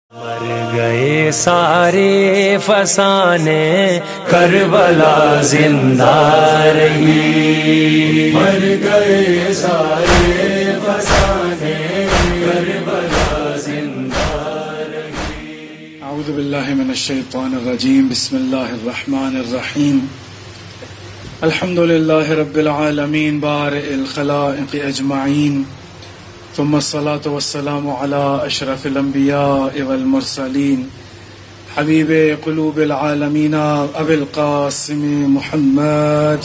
مر گئے سارے فسانے کربلا زندہ رہی، مر گئے سارے فسانے کربلا زندہ رہی۔ اعوذ باللہ من الشیطان الرجیم، بسم اللہ الرحمن الرحیم، الحمد للہ رب العالمین بارئ الخلائق اجمعین، ثم الصلاة والسلام على اشرف الانبیاء والمرسلین، حبیب قلوب العالمین ابی القاسم محمد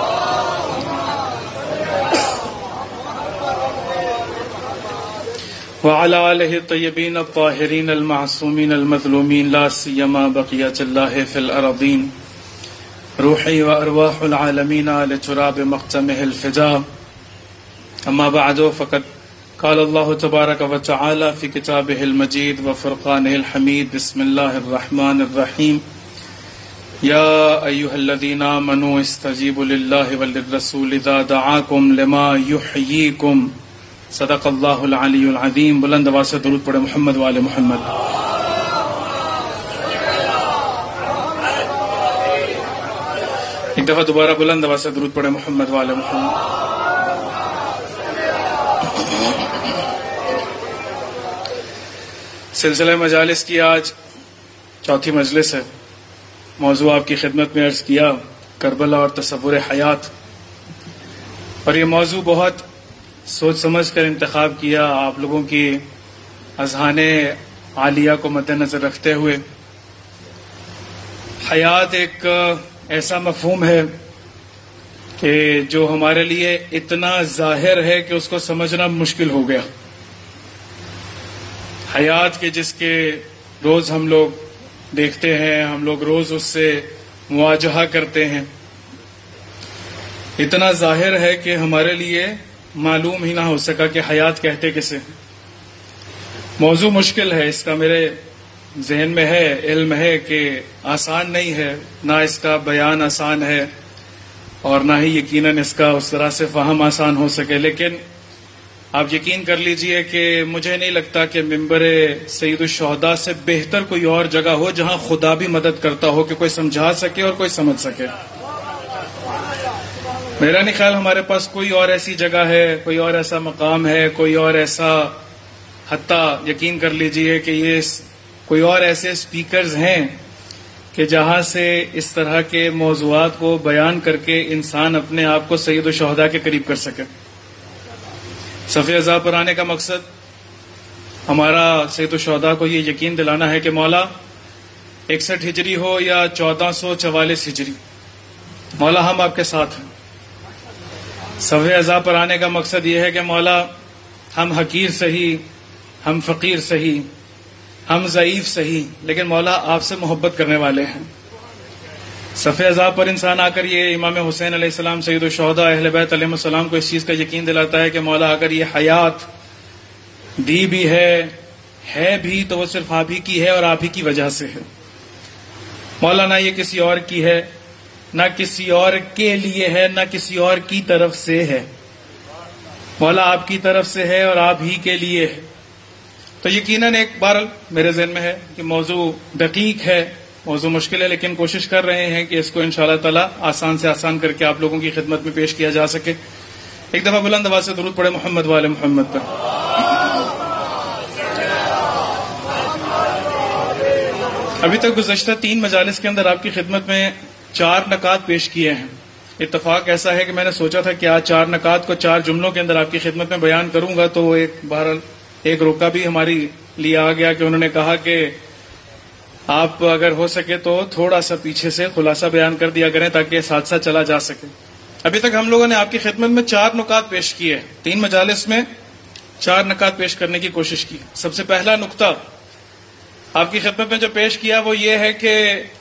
وعلى آلہ الطیبین الطاہرین المعصومین المظلومین، لا سیما بقیۃ اللہ فی الارضین، روحی و ارواح العالمین لتراب مقتمہ الفداء، اما بعد فقد قال اللہ تبارک و تعالی فی کتابہ المجید و فرقانہ الحمید، بسم اللہ الرحمن الرحیم، یا ایہا الذین آمنوا استجیبوا للہ وللرسول اذا دعاکم لما یحییکم، صدق اللہ العلی العظیم۔ بلند آواز سے درود پڑھے محمد وآل محمد۔ ایک دفعہ دوبارہ بلند آواز سے درود پڑھے محمد وآل محمد۔ سلسلہ مجالس کی آج چوتھی مجلس ہے۔ موضوع آپ کی خدمت میں عرض کیا کربلا اور تصور حیات، اور یہ موضوع بہت سوچ سمجھ کر انتخاب کیا آپ لوگوں کی اذہان عالیہ کو مد نظر رکھتے ہوئے۔ حیات ایک ایسا مفہوم ہے کہ جو ہمارے لیے اتنا ظاہر ہے کہ اس کو سمجھنا مشکل ہو گیا۔ حیات کے جس کے روز ہم لوگ دیکھتے ہیں، ہم لوگ روز اس سے مواجہہ کرتے ہیں، اتنا ظاہر ہے کہ ہمارے لیے معلوم ہی نہ ہو سکا کہ حیات کہتے کسے۔ موضوع مشکل ہے، اس کا میرے ذہن میں ہے، علم ہے کہ آسان نہیں ہے، نہ اس کا بیان آسان ہے اور نہ ہی یقیناً اس کا اس طرح سے فہم آسان ہو سکے، لیکن آپ یقین کر لیجئے کہ مجھے نہیں لگتا کہ ممبر سید الشہداء سے بہتر کوئی اور جگہ ہو جہاں خدا بھی مدد کرتا ہو کہ کوئی سمجھا سکے اور کوئی سمجھ سکے۔ میرا نہیں خیال ہمارے پاس کوئی اور ایسی جگہ ہے، کوئی اور ایسا مقام ہے، کوئی اور ایسا، حتیٰ یقین کر لیجئے کہ یہ کوئی اور ایسے سپیکرز ہیں کہ جہاں سے اس طرح کے موضوعات کو بیان کر کے انسان اپنے آپ کو سید الشہداء کے قریب کر سکے۔ صف اعضاء پر آنے کا مقصد ہمارا سید الشہداء کو یہ یقین دلانا ہے کہ مولا 61 ہجری ہو یا 1444 ہجری، مولا ہم آپ کے ساتھ ہیں۔ صف اعضاء پر آنے کا مقصد یہ ہے کہ مولا ہم حقیر سہی، ہم فقیر سہی، ہم ضعیف سہی، لیکن مولا آپ سے محبت کرنے والے ہیں۔ صف اعضاء پر انسان آ کر یہ امام حسین علیہ السلام سید الشہداء اہل بیت علیہ السلام کو اس چیز کا یقین دلاتا ہے کہ مولا اگر یہ حیات دی بھی ہے بھی تو وہ صرف آپ ہی کی ہے اور آپ ہی کی وجہ سے ہے۔ مولا نہ یہ کسی اور کی ہے، نہ کسی اور کے لیے ہے، نہ کسی اور کی طرف سے ہے، مولا آپ کی طرف سے ہے اور آپ ہی کے لیے ہے۔ تو یقیناً ایک بار میرے ذہن میں ہے کہ موضوع دقیق ہے، موضوع مشکل ہے، لیکن کوشش کر رہے ہیں کہ اس کو انشاءاللہ تعالی آسان سے آسان کر کے آپ لوگوں کی خدمت میں پیش کیا جا سکے۔ ایک دفعہ بلند آواز سے درود پڑھے محمد وآل محمد پر۔ ابھی تک گزشتہ 3 مجالس کے اندر آپ کی خدمت میں 4 نکات پیش کیے ہیں۔ اتفاق ایسا ہے کہ میں نے سوچا تھا کہ آج 4 نکات کو 4 جملوں کے اندر آپ کی خدمت میں بیان کروں گا، تو ایک روکا بھی ہماری لیے آ گیا کہ انہوں نے کہا کہ آپ اگر ہو سکے تو تھوڑا سا پیچھے سے خلاصہ بیان کر دیا کریں تاکہ ساتھ ساتھ چلا جا سکے۔ ابھی تک ہم لوگوں نے آپ کی خدمت میں 4 نکات پیش کیے، 3 مجالس میں 4 نکات پیش کرنے کی کوشش کی۔ سب سے پہلا نقطہ آپ کی خدمت میں جو پیش کیا وہ یہ ہے کہ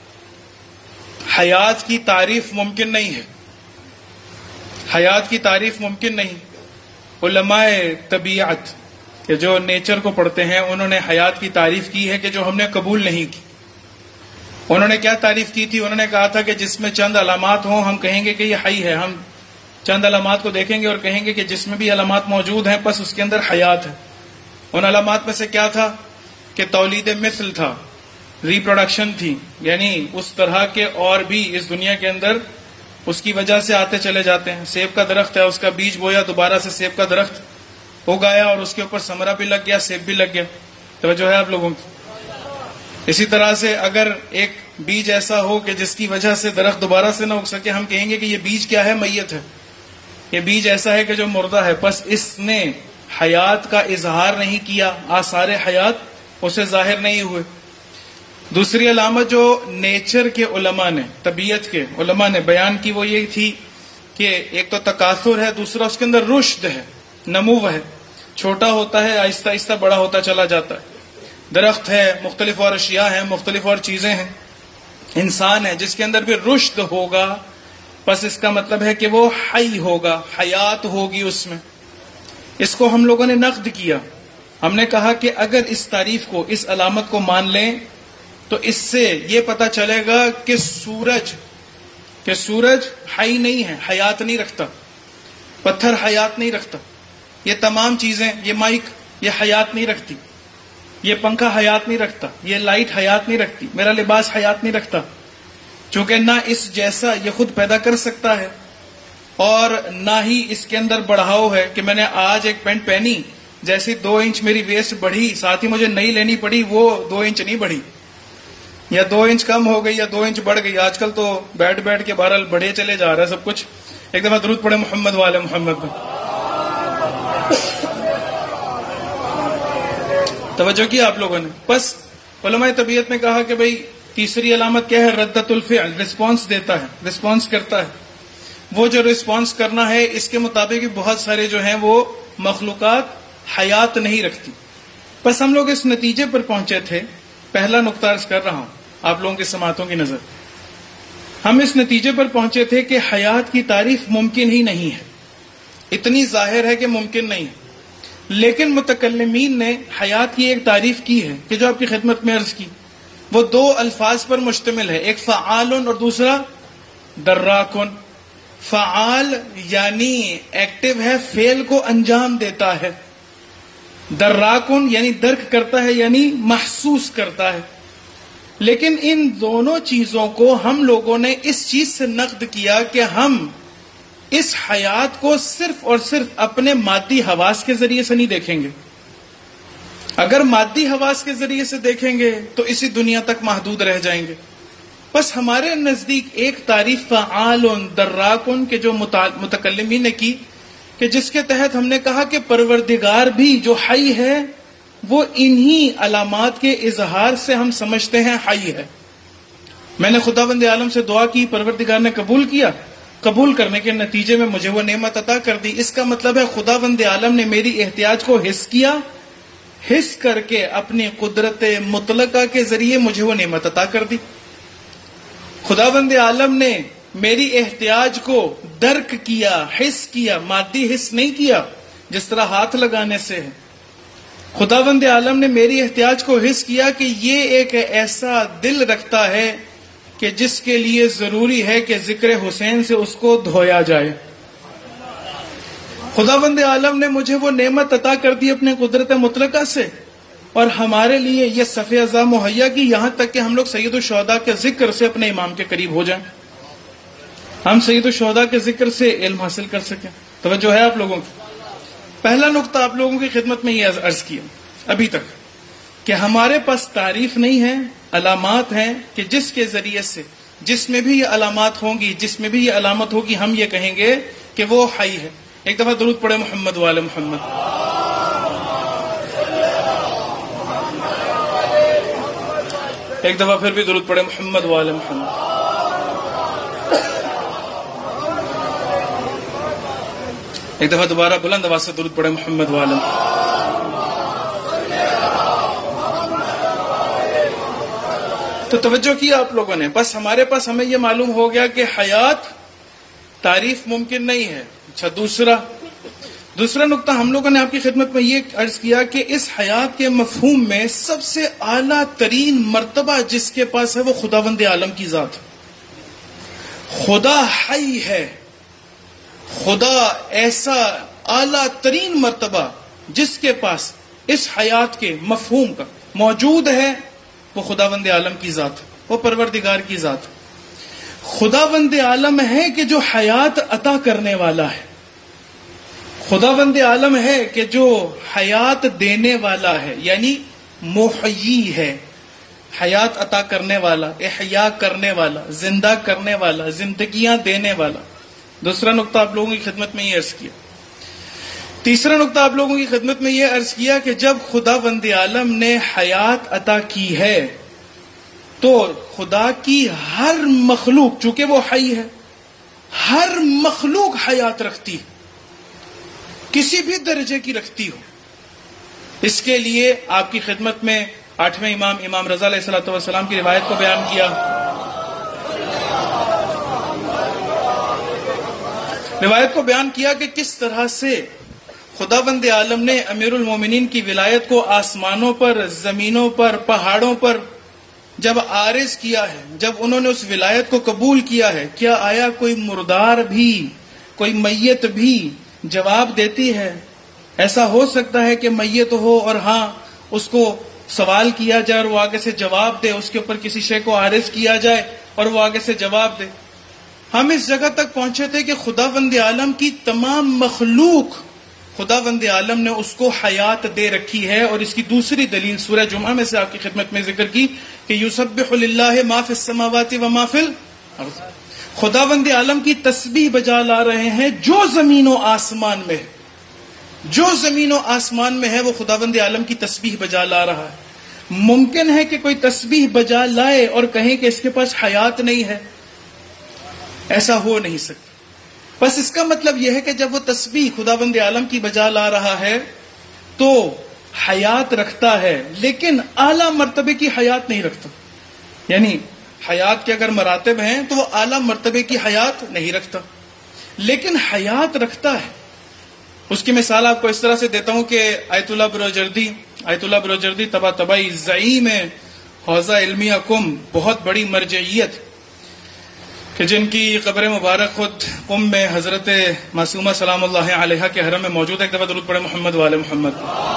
حیات کی تعریف ممکن نہیں ہے، حیات کی تعریف ممکن نہیں۔ علماء طبیعت کہ جو نیچر کو پڑھتے ہیں انہوں نے حیات کی تعریف کی ہے کہ جو ہم نے قبول نہیں کی۔ انہوں نے کیا تعریف کی تھی؟ انہوں نے کہا تھا کہ جس میں چند علامات ہوں ہم کہیں گے کہ یہ حی ہے، ہم چند علامات کو دیکھیں گے اور کہیں گے کہ جس میں بھی علامات موجود ہیں بس اس کے اندر حیات ہے۔ ان علامات میں سے کیا تھا کہ تولید مثل تھا، ریپروڈکشن تھی، یعنی اس طرح کے اور بھی اس دنیا کے اندر اس کی وجہ سے آتے چلے جاتے ہیں. سیب کا درخت ہے، اس کا بیج بویا، دوبارہ سے سیب کا درخت اگایا اور اس کے اوپر ثمرہ بھی لگ گیا، سیب بھی لگ گیا. توجہ ہے آپ لوگوں کی؟ اسی طرح سے اگر ایک بیج ایسا ہو کہ جس کی وجہ سے درخت دوبارہ سے نہ اگ سکے، ہم کہیں گے کہ یہ بیج کیا ہے؟ میت ہے. یہ بیج ایسا ہے کہ جو مردہ ہے. بس اس نے حیات کا اظہار نہیں کیا، آثار حیات اسے ظاہر نہیں ہوئے. دوسری علامت جو نیچر کے علماء نے، طبیعت کے علماء نے بیان کی وہ یہ تھی کہ ایک تو تکاثر ہے، دوسرا اس کے اندر رشد ہے، نمو ہے. چھوٹا ہوتا ہے، آہستہ آہستہ بڑا ہوتا چلا جاتا ہے. درخت ہے، مختلف اور اشیاء ہیں، مختلف اور چیزیں ہیں. انسان ہے جس کے اندر بھی رشد ہوگا، بس اس کا مطلب ہے کہ وہ حی ہوگا، حیات ہوگی اس میں. اس کو ہم لوگوں نے نقد کیا. ہم نے کہا کہ اگر اس تعریف کو، اس علامت کو مان لیں تو اس سے یہ پتا چلے گا کہ سورج حی نہیں ہے، حیات نہیں رکھتا. پتھر حیات نہیں رکھتا. یہ تمام چیزیں، یہ مائک، یہ حیات نہیں رکھتی. یہ پنکھا حیات نہیں رکھتا. یہ لائٹ حیات نہیں رکھتی. میرا لباس حیات نہیں رکھتا، چونکہ نہ اس جیسا یہ خود پیدا کر سکتا ہے اور نہ ہی اس کے اندر بڑھاؤ ہے کہ میں نے آج ایک پینٹ پہنی، جیسی 2 انچ میری ویسٹ بڑھی، ساتھ ہی مجھے نئی لینی پڑی، وہ 2 انچ نہیں بڑھی، یا 2 انچ کم ہو گئی یا 2 انچ بڑھ گئی. آج کل تو بیٹھ کے بہرحال بڑھے چلے جا رہا ہے سب کچھ. ایک دفعہ درود پڑھے محمد والے محمد پہ. توجہ کی آپ لوگوں نے؟ بس علماء طبیعت نے کہا کہ بھئی تیسری علامت کیا ہے؟ ردت الفعل، رسپانس دیتا ہے، رسپانس کرتا ہے. وہ جو رسپانس کرنا ہے اس کے مطابق بہت سارے جو ہیں وہ مخلوقات حیات نہیں رکھتی. بس ہم لوگ اس نتیجے پر پہنچے تھے. پہلا نقطہ عرض کر رہا ہوں آپ لوگوں کی سماعتوں کی نظر. ہم اس نتیجے پر پہنچے تھے کہ حیات کی تعریف ممکن ہی نہیں ہے. اتنی ظاہر ہے کہ ممکن نہیں ہے. لیکن متکلمین نے حیات کی ایک تعریف کی ہے کہ جو آپ کی خدمت میں عرض کی، وہ 2 الفاظ پر مشتمل ہے. ایک فعال اور دوسرا دراکن. فعال یعنی ایکٹیو ہے، فعل کو انجام دیتا ہے. دراکن یعنی درک کرتا ہے، یعنی محسوس کرتا ہے. لیکن ان دونوں چیزوں کو ہم لوگوں نے اس چیز سے نقد کیا کہ ہم اس حیات کو صرف اور صرف اپنے مادی حواس کے ذریعے سے نہیں دیکھیں گے. اگر مادی حواس کے ذریعے سے دیکھیں گے تو اسی دنیا تک محدود رہ جائیں گے. بس ہمارے نزدیک ایک تعریف فعال دراکن کے جو متکلمین نے کی، کہ جس کے تحت ہم نے کہا کہ پروردگار بھی جو حی ہے وہ انہی علامات کے اظہار سے ہم سمجھتے ہیں حی ہے. میں نے خداوند عالم سے دعا کی، پروردگار نے قبول کیا. قبول کرنے کے نتیجے میں مجھے وہ نعمت عطا کر دی. اس کا مطلب ہے خداوند عالم نے میری احتیاج کو حس کیا، حس کر کے اپنی قدرت مطلقہ کے ذریعے مجھے وہ نعمت عطا کر دی. خداوند عالم نے میری احتیاج کو درک کیا، حس کیا، مادی حس نہیں کیا جس طرح ہاتھ لگانے سے ہے. خداوند عالم نے میری احتیاج کو حس کیا کہ یہ ایک ایسا دل رکھتا ہے کہ جس کے لیے ضروری ہے کہ ذکر حسین سے اس کو دھویا جائے. خداوند عالم نے مجھے وہ نعمت عطا کر دی اپنے قدرت مطلقہ سے، اور ہمارے لیے یہ صف اعضاء مہیا کی، یہاں تک کہ ہم لوگ سید الشہداء کے ذکر سے اپنے امام کے قریب ہو جائیں، ہم سید الشہداء کے ذکر سے علم حاصل کر سکیں. توجہ ہے آپ لوگوں کی؟ پہلا نقطہ آپ لوگوں کی خدمت میں یہ عرض کیا ابھی تک کہ ہمارے پاس تعریف نہیں ہے، علامات ہیں کہ جس کے ذریعے سے، جس میں بھی یہ علامات ہوں گی، جس میں بھی یہ علامت ہوگی، ہم یہ کہیں گے کہ وہ حی ہے. ایک دفعہ درود پڑھے محمد والے محمد. ایک دفعہ پھر بھی درود پڑھے محمد والے محمد. ایک دفعہ دوبارہ بلند آواز سے درود پڑھے محمد والے محمد. تو توجہ کیا آپ لوگوں نے؟ بس ہمارے پاس ہمیں یہ معلوم ہو گیا کہ حیات تعریف ممکن نہیں ہے. اچھا، دوسرا نقطہ ہم لوگوں نے آپ کی خدمت میں یہ عرض کیا کہ اس حیات کے مفہوم میں سب سے اعلیٰ ترین مرتبہ جس کے پاس ہے وہ خداوند عالم کی ذات. خدا حی ہے. خدا ایسا اعلیٰ ترین مرتبہ جس کے پاس اس حیات کے مفہوم کا، موجود ہے وہ خداوند عالم کی ذات، وہ پروردگار کی ذات۔ خداوند عالم ہے کہ جو حیات عطا کرنے والا ہے، خداوند عالم ہے کہ جو حیات دینے والا ہے، یعنی محیی ہے، حیات عطا کرنے والا، احیا کرنے والا، زندہ کرنے والا، زندگیاں دینے والا۔ دوسرا نقطہ آپ لوگوں کی خدمت میں یہ عرض کیا۔ تیسرا نقطہ آپ لوگوں کی خدمت میں یہ عرض کیا کہ جب خداوند عالم نے حیات عطا کی ہے تو خدا کی ہر مخلوق، چونکہ وہ حی ہے، ہر مخلوق حیات رکھتی ہے، کسی بھی درجے کی رکھتی ہو۔ اس کے لیے آپ کی خدمت میں 8ویں امام رضا علیہ الصلوۃ والسلام کی روایت کو بیان کیا۔ روایت کو بیان کیا کہ کس طرح سے خداوند عالم نے امیر المومنین کی ولایت کو آسمانوں پر، زمینوں پر، پہاڑوں پر جب عارض کیا ہے، جب انہوں نے اس ولایت کو قبول کیا ہے، کیا آیا کوئی مردار بھی، کوئی میت بھی جواب دیتی ہے؟ ایسا ہو سکتا ہے کہ میت ہو اور ہاں اس کو سوال کیا جائے اور وہ آگے سے جواب دے، اس کے اوپر کسی شے کو عارض کیا جائے اور وہ آگے سے جواب دے۔ ہم اس جگہ تک پہنچے تھے کہ خداوند عالم کی تمام مخلوق، خداوند عالم نے اس کو حیات دے رکھی ہے، اور اس کی دوسری دلیل سورہ جمعہ میں سے آپ کی خدمت میں ذکر کی کہ یسبح للہ ما فی السماوات و ما فی الارض، خداوند عالم کی تسبیح بجا لا رہے ہیں جو زمین و آسمان میں ہے، جو زمین و آسمان میں ہے وہ خداوند عالم کی تسبیح بجا لا رہا ہے۔ ممکن ہے کہ کوئی تسبیح بجا لائے اور کہیں کہ اس کے پاس حیات نہیں ہے؟ ایسا ہو نہیں سکتا۔ بس اس کا مطلب یہ ہے کہ جب وہ تسبیح خداوند عالم کی بجا لا رہا ہے تو حیات رکھتا ہے، لیکن اعلیٰ مرتبے کی حیات نہیں رکھتا۔ یعنی حیات کے اگر مراتب ہیں تو وہ اعلیٰ مرتبے کی حیات نہیں رکھتا، لیکن حیات رکھتا ہے۔ اس کی مثال آپ کو اس طرح سے دیتا ہوں کہ آیت اللہ بروجردی طباطبائی زعیم حوزہ علمیہ قم، بہت بڑی مرجعیت کہ جن کی قبر مبارک خود قم میں حضرت معصومہ سلام اللہ علیہا کے حرم میں موجود ہے۔ ایک دفعہ درود پڑھے محمد وآل محمد۔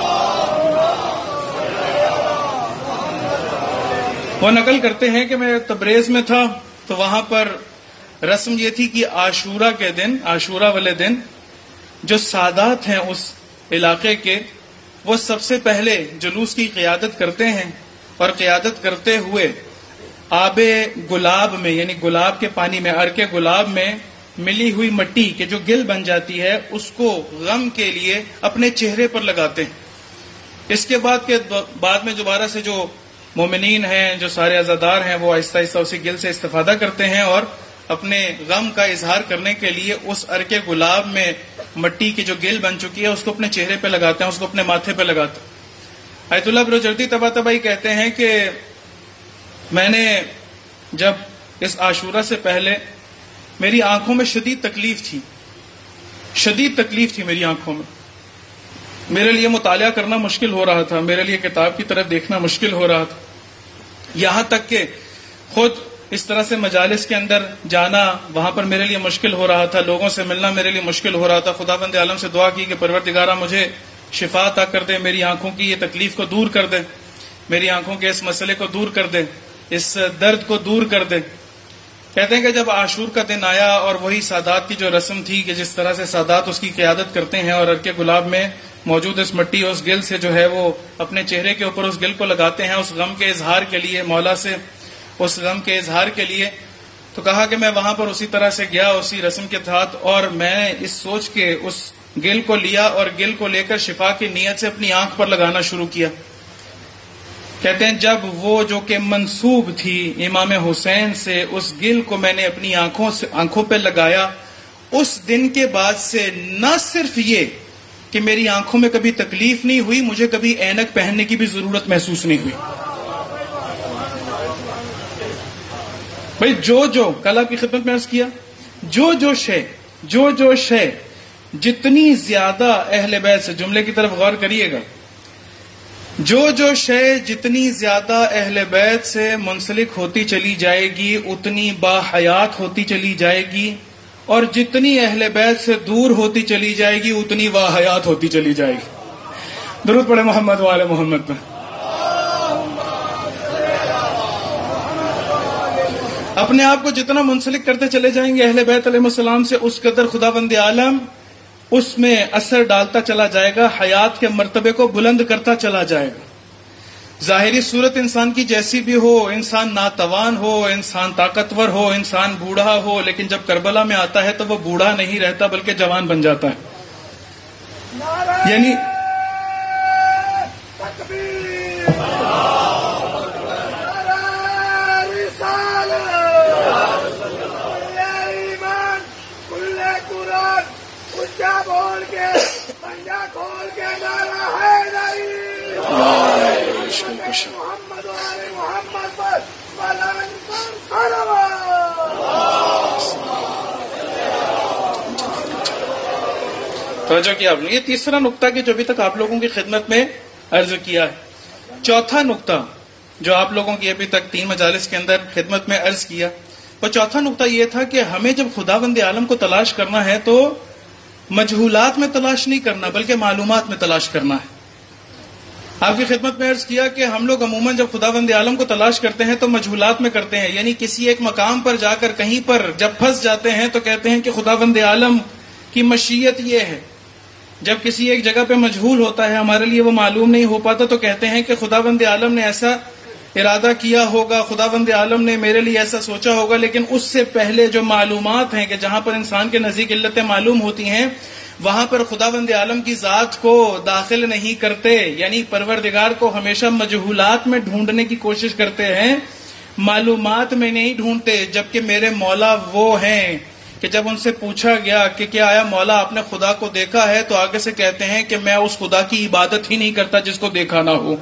وہ نقل کرتے ہیں کہ میں تبریز میں تھا تو وہاں پر رسم یہ تھی کہ عاشورہ کے دن، عاشورہ والے دن جو سادات ہیں اس علاقے کے، وہ سب سے پہلے جلوس کی قیادت کرتے ہیں، اور قیادت کرتے ہوئے آب گلاب میں، یعنی گلاب کے پانی میں، عرق گلاب میں ملی ہوئی مٹی کے جو گل بن جاتی ہے اس کو غم کے لیے اپنے چہرے پر لگاتے ہیں۔ اس کے بعد میں دوبارہ سے جو مومنین ہیں، جو سارے عزادار ہیں، وہ آہستہ آہستہ اسی گل سے استفادہ کرتے ہیں اور اپنے غم کا اظہار کرنے کے لیے اس عرق گلاب میں مٹی کی جو گل بن چکی ہے اس کو اپنے چہرے پہ لگاتے ہیں، اس کو اپنے ماتھے پہ لگاتے ہیں۔ آیت اللہ بروجردی طباطبائی کہتے ہیں کہ میں نے جب اس عاشورہ سے پہلے میری آنکھوں میں شدید تکلیف تھی میری آنکھوں میں، میرے لیے مطالعہ کرنا مشکل ہو رہا تھا، میرے لیے کتاب کی طرف دیکھنا مشکل ہو رہا تھا، یہاں تک کہ خود اس طرح سے مجالس کے اندر جانا وہاں پر میرے لیے مشکل ہو رہا تھا، لوگوں سے ملنا میرے لیے مشکل ہو رہا تھا۔ خداوند عالم سے دعا کی کہ پروردگارہ مجھے شفا عطا کر دے، میری آنکھوں کی یہ تکلیف کو دور کر دے، میری آنکھوں کے اس مسئلے کو دور کر دے، اس درد کو دور کر دے۔ کہتے ہیں کہ جب عاشور کا دن آیا اور وہی سادات کی جو رسم تھی کہ جس طرح سے سادات اس کی قیادت کرتے ہیں اور عرق گلاب میں موجود اس مٹی اور اس گل سے جو ہے وہ اپنے چہرے کے اوپر اس گل کو لگاتے ہیں اس غم کے اظہار کے لیے، مولا سے اس غم کے اظہار کے لیے، تو کہا کہ میں وہاں پر اسی طرح سے گیا اسی رسم کے تحت، اور میں اس سوچ کے اس گل کو لیا اور گل کو لے کر شفا کی نیت سے اپنی آنکھ پر لگانا شروع کیا۔ کہتے ہیں جب وہ جو کہ منسوب تھی امام حسین سے، اس گل کو میں نے اپنی آنکھوں پہ لگایا، اس دن کے بعد سے نہ صرف یہ کہ میری آنکھوں میں کبھی تکلیف نہیں ہوئی، مجھے کبھی اینک پہننے کی بھی ضرورت محسوس نہیں ہوئی۔ بھائی جو کل آپ کی خدمت میں عرض کیا، جو شے جتنی زیادہ اہل بیت سے، جملے کی طرف غور کریے گا، جو شے جتنی زیادہ اہل بیت سے منسلک ہوتی چلی جائے گی اتنی باحیات ہوتی چلی جائے گی، اور جتنی اہل بیت سے دور ہوتی چلی جائے گی اتنی واحیات ہوتی چلی جائے گی۔ درود پڑھے محمد وآل محمد میں۔ اپنے آپ کو جتنا منسلک کرتے چلے جائیں گے اہل بیت علیہ السلام سے، اس قدر خداوند عالم اس میں اثر ڈالتا چلا جائے گا، حیات کے مرتبے کو بلند کرتا چلا جائے گا۔ ظاہری صورت انسان کی جیسی بھی ہو، انسان ناتوان ہو، انسان طاقتور ہو، انسان بوڑھا ہو، لیکن جب کربلا میں آتا ہے تو وہ بوڑھا نہیں رہتا بلکہ جوان بن جاتا ہے۔ یعنی محمد محمد پر توجہ کیا آپ نے؟ یہ تیسرا نقطہ کہ جو ابھی تک آپ لوگوں کی خدمت میں عرض کیا ہے۔ چوتھا نقطہ جو آپ لوگوں کی ابھی تک 3 مجالس کے اندر خدمت میں عرض کیا، وہ چوتھا نقطہ یہ تھا کہ ہمیں جب خداوند عالم کو تلاش کرنا ہے تو مجہولات میں تلاش نہیں کرنا بلکہ معلومات میں تلاش کرنا ہے۔ آپ کی خدمت میں عرض کیا کہ ہم لوگ عموماً جب خداوند عالم کو تلاش کرتے ہیں تو مجہولات میں کرتے ہیں، یعنی کسی ایک مقام پر جا کر کہیں پر جب پھنس جاتے ہیں تو کہتے ہیں کہ خداوند عالم کی مشیت یہ ہے۔ جب کسی ایک جگہ پہ مجہول ہوتا ہے، ہمارے لیے وہ معلوم نہیں ہو پاتا، تو کہتے ہیں کہ خداوند عالم نے ایسا ارادہ کیا ہوگا، خداوند عالم نے میرے لیے ایسا سوچا ہوگا۔ لیکن اس سے پہلے جو معلومات ہیں کہ جہاں پر انسان کے نزدیک علتیں معلوم ہوتی ہیں، وہاں پر خداوند عالم کی ذات کو داخل نہیں کرتے، یعنی پروردگار کو ہمیشہ مجہولات میں ڈھونڈنے کی کوشش کرتے ہیں، معلومات میں نہیں ڈھونڈتے۔ جبکہ میرے مولا وہ ہیں کہ جب ان سے پوچھا گیا کہ کیا آیا مولا آپ نے خدا کو دیکھا ہے، تو آگے سے کہتے ہیں کہ میں اس خدا کی عبادت ہی نہیں کرتا جس کو دیکھا نہ ہو۔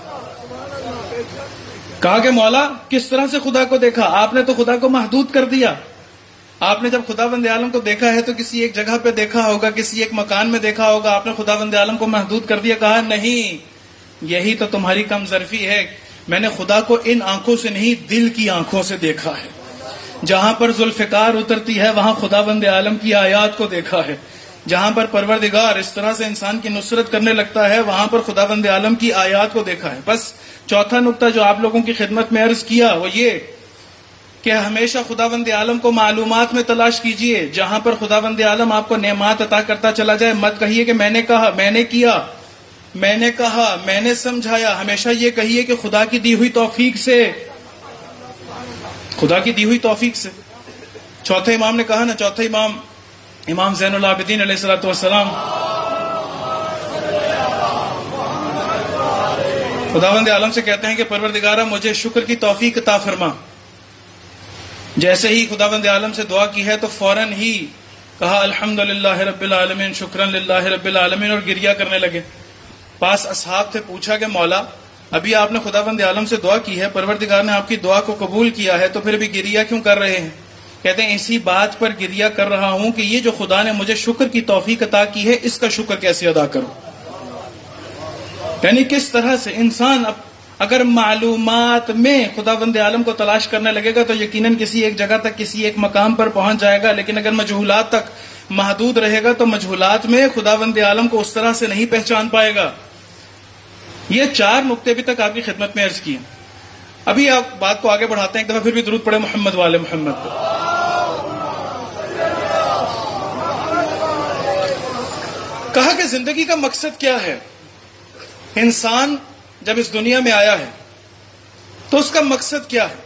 کہا کہ مولا کس طرح سے خدا کو دیکھا؟ آپ نے تو خدا کو محدود کر دیا۔ آپ نے جب خداوند عالم کو دیکھا ہے تو کسی ایک جگہ پہ دیکھا ہوگا، کسی ایک مکان میں دیکھا ہوگا، آپ نے خداوند عالم کو محدود کر دیا۔ کہا نہیں، یہی تو تمہاری کم ظرفی ہے، میں نے خدا کو ان آنکھوں سے نہیں دل کی آنکھوں سے دیکھا ہے۔ جہاں پر ذوالفقار اترتی ہے وہاں خداوند عالم کی آیات کو دیکھا ہے، جہاں پر پروردگار اس طرح سے انسان کی نصرت کرنے لگتا ہے وہاں پر خداوند عالم کی آیات کو دیکھا ہے۔ بس چوتھا نقطہ جو آپ لوگوں کی خدمت میں عرض کیا وہ یہ کہ ہمیشہ خداوند عالم کو معلومات میں تلاش کیجئے۔ جہاں پر خداوند عالم آپ کو نعمات عطا کرتا چلا جائے، مت کہیے کہ میں نے کہا، میں نے کیا، میں نے کہا، میں نے سمجھایا۔ ہمیشہ یہ کہیے کہ خدا کی دی ہوئی توفیق سے، خدا کی دی ہوئی توفیق سے۔ چوتھے امام نے کہا نا، چوتھے امام امام زین العابدین علیہ الصلوۃ والسلام، خداوند عالم سے کہتے ہیں کہ پروردگارا مجھے شکر کی توفیق عطا فرما۔ جیسے ہی خداوند عالم سے دعا کی ہے تو فوراً ہی کہا الحمدللہ رب العالمین، شکرا للہ رب العالمین، اور گریہ کرنے لگے۔ پاس اصحاب سے پوچھا کہ مولا ابھی آپ نے خداوند عالم سے دعا کی ہے، پروردگار نے آپ کی دعا کو قبول کیا ہے، تو پھر بھی گریہ کیوں کر رہے ہیں؟ کہتے ہیں اسی بات پر گریہ کر رہا ہوں کہ یہ جو خدا نے مجھے شکر کی توفیق عطا کی ہے اس کا شکر کیسے ادا کروں۔ یعنی کس طرح سے انسان اگر معلومات میں خداوند عالم کو تلاش کرنے لگے گا تو یقیناً کسی ایک جگہ تک، کسی ایک مقام پر پہنچ جائے گا، لیکن اگر مجہولات تک محدود رہے گا تو مجہولات میں خداوند عالم کو اس طرح سے نہیں پہچان پائے گا۔ یہ 4 نقطے ابھی تک آپ کی خدمت میں عرض کیے۔ ابھی آپ بات کو آگے بڑھاتے ہیں، ایک دفعہ پھر بھی درود پڑھے محمد والے محمد پر۔ کہا کہ زندگی کا مقصد کیا ہے؟ انسان جب اس دنیا میں آیا ہے تو اس کا مقصد کیا ہے؟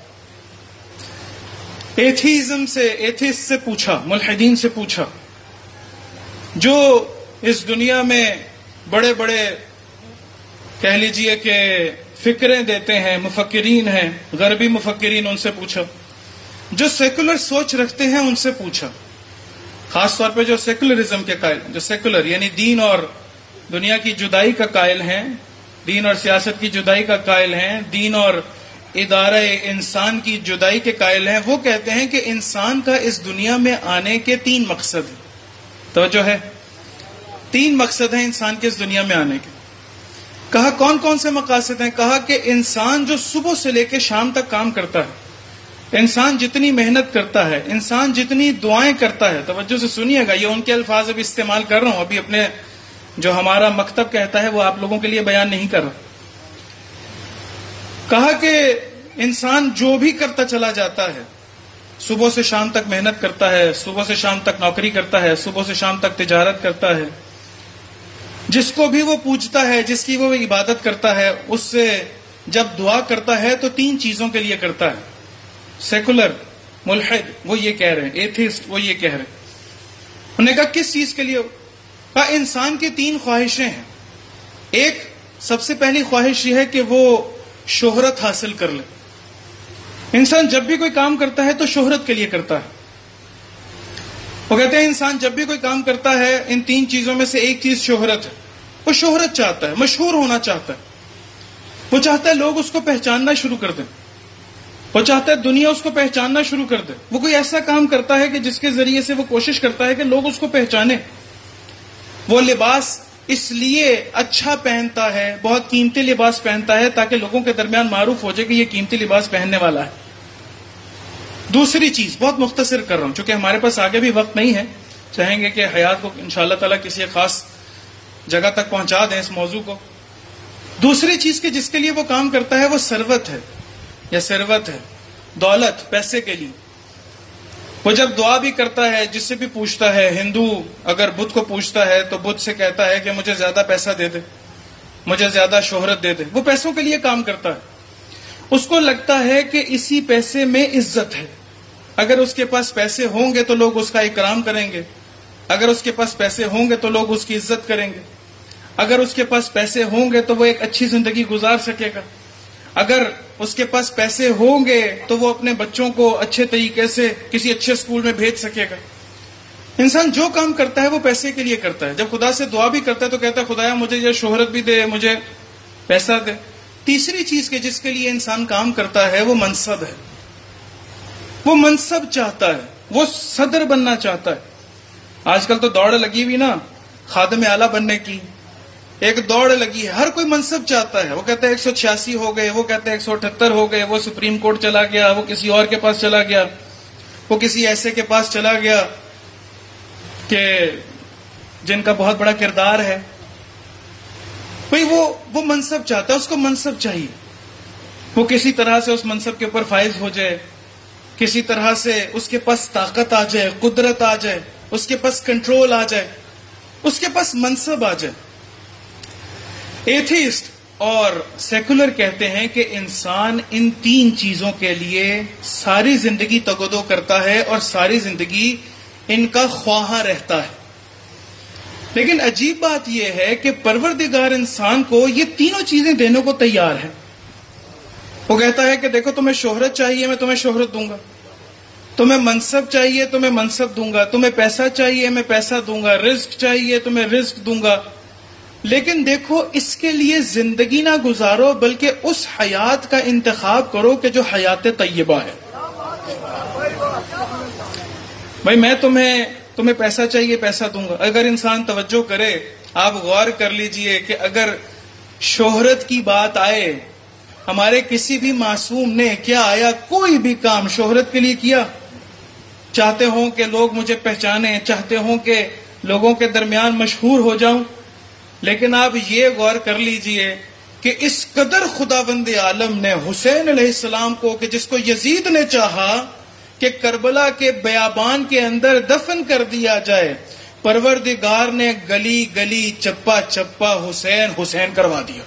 ایتھیسٹ سے پوچھا، ملحدین سے پوچھا، جو اس دنیا میں بڑے بڑے کہہ لیجئے کہ فکریں دیتے ہیں، مفکرین ہیں، غربی مفکرین، ان سے پوچھا، جو سیکولر سوچ رکھتے ہیں ان سے پوچھا، خاص طور پہ جو سیکولرزم کے قائل، جو سیکولر یعنی دین اور دنیا کی جدائی کا قائل ہیں، دین اور سیاست کی جدائی کا قائل ہیں، دین اور ادارہ انسان کی جدائی کے قائل ہیں، وہ کہتے ہیں کہ انسان کا اس دنیا میں آنے کے 3 مقصد ہیں۔ توجہ ہے، 3 مقصد ہیں انسان کے اس دنیا میں آنے کے۔ کہا کون کون سے مقاصد ہیں؟ کہا کہ انسان جو صبح سے لے کے شام تک کام کرتا ہے، انسان جتنی محنت کرتا ہے، انسان جتنی دعائیں کرتا ہے، توجہ سے سنیے گا، یہ ان کے الفاظ ابھی استعمال کر رہا ہوں، ابھی اپنے جو ہمارا مکتب کہتا ہے وہ آپ لوگوں کے لیے بیان نہیں کر رہا۔ کہا کہ انسان جو بھی کرتا چلا جاتا ہے صبح سے شام تک محنت کرتا ہے، صبح سے شام تک نوکری کرتا ہے، صبح سے شام تک تجارت کرتا ہے، جس کو بھی وہ پوجتا ہے، جس کی وہ عبادت کرتا ہے، اس سے جب دعا کرتا ہے تو 3 چیزوں کے لیے کرتا ہے. سیکولر ملحد وہ یہ کہہ رہے ہیں، ایتھیسٹ وہ یہ کہہ رہے ہیں. انہوں نے کہا کس چیز کے لیے؟ کہا انسان کی 3 خواہشیں ہیں. ایک سب سے پہلی خواہش یہ ہے کہ وہ شہرت حاصل کر لے. انسان جب بھی کوئی کام کرتا ہے تو شہرت کے لیے کرتا ہے. وہ کہتے ہیں انسان جب بھی کوئی کام کرتا ہے ان 3 چیزوں میں سے ایک چیز شہرت ہے. وہ شہرت چاہتا ہے، مشہور ہونا چاہتا ہے، وہ چاہتا ہے لوگ اس کو پہچاننا شروع کر دیں، وہ چاہتا ہے دنیا اس کو پہچاننا شروع کر دے. وہ کوئی ایسا کام کرتا ہے کہ جس کے ذریعے سے وہ کوشش کرتا ہے کہ لوگ اس کو پہچانیں. وہ لباس اس لیے اچھا پہنتا ہے، بہت قیمتی لباس پہنتا ہے تاکہ لوگوں کے درمیان معروف ہو جائے کہ یہ قیمتی لباس پہننے والا ہے. دوسری چیز بہت مختصر کر رہا ہوں چونکہ ہمارے پاس آگے بھی وقت نہیں ہے، چاہیں گے کہ حیات کو انشاءاللہ تعالیٰ کسی خاص جگہ تک پہنچا دیں اس موضوع کو. دوسری چیز کہ جس کے لیے وہ کام کرتا ہے وہ ثروت ہے یا ثروت ہے، دولت، پیسے کے لیے. وہ جب دعا بھی کرتا ہے، جس سے بھی پوچھتا ہے، ہندو اگر بدھ کو پوچھتا ہے تو بدھ سے کہتا ہے کہ مجھے زیادہ پیسہ دے دے، مجھے زیادہ شہرت دے دے. وہ پیسوں کے لیے کام کرتا ہے. اس کو لگتا ہے کہ اسی پیسے میں عزت ہے. اگر اس کے پاس پیسے ہوں گے تو لوگ اس کا اکرام کریں گے، اگر اس کے پاس پیسے ہوں گے تو لوگ اس کی عزت کریں گے، اگر اس کے پاس پیسے ہوں گے تو وہ ایک اچھی زندگی گزار سکے گا، اگر اس کے پاس پیسے ہوں گے تو وہ اپنے بچوں کو اچھے طریقے سے کسی اچھے اسکول میں بھیج سکے گا. انسان جو کام کرتا ہے وہ پیسے کے لیے کرتا ہے. جب خدا سے دعا بھی کرتا ہے تو کہتا ہے خدایا مجھے یہ شہرت بھی دے، مجھے پیسہ دے. تیسری چیز کہ جس کے لیے انسان کام کرتا ہے وہ منصب ہے. وہ منصب چاہتا ہے، وہ صدر بننا چاہتا ہے. آج کل تو دوڑ لگی ہوئی نا خادم اعلیٰ بننے کی، ایک دوڑ لگی ہے، ہر کوئی منصب چاہتا ہے. وہ کہتا ہے 186 ہو گئے، وہ کہتے ہیں 178 ہو گئے، وہ سپریم کورٹ چلا گیا، وہ کسی اور کے پاس چلا گیا، وہ کسی ایسے کے پاس چلا گیا کہ جن کا بہت بڑا کردار ہے. بھئی وہ منصب چاہتا ہے، اس کو منصب چاہیے. وہ کسی طرح سے اس منصب کے اوپر فائز ہو جائے، کسی طرح سے اس کے پاس طاقت آ جائے، قدرت آ جائے، اس کے پاس کنٹرول آ جائے، اس کے پاس منصب آ جائے. ایتھیسٹ اور سیکولر کہتے ہیں کہ انسان ان 3 چیزوں کے لیے ساری زندگی تگودو کرتا ہے اور ساری زندگی ان کا خواہاں رہتا ہے. لیکن عجیب بات یہ ہے کہ پروردگار انسان کو یہ تینوں چیزیں دینے کو تیار ہے. وہ کہتا ہے کہ دیکھو تمہیں شہرت چاہیے میں تمہیں شہرت دوں گا، تمہیں منصب چاہیے تو میں منصب دوں گا، تمہیں پیسہ چاہیے میں پیسہ دوں گا، رزق چاہیے تو میں رزق دوں گا. لیکن دیکھو اس کے لیے زندگی نہ گزارو بلکہ اس حیات کا انتخاب کرو کہ جو حیات طیبہ ہے. بھائی میں تمہیں پیسہ چاہیے پیسہ دوں گا. اگر انسان توجہ کرے، آپ غور کر لیجئے کہ اگر شہرت کی بات آئے، ہمارے کسی بھی معصوم نے کیا آیا کوئی بھی کام شہرت کے لیے کیا؟ چاہتے ہوں کہ لوگ مجھے پہچانیں، چاہتے ہوں کہ لوگوں کے درمیان مشہور ہو جاؤں. لیکن آپ یہ غور کر لیجئے کہ اس قدر خداوند عالم نے حسین علیہ السلام کو کہ جس کو یزید نے چاہا کہ کربلا کے بیابان کے اندر دفن کر دیا جائے، پروردگار نے گلی گلی چپا چپا حسین حسین کروا دیا.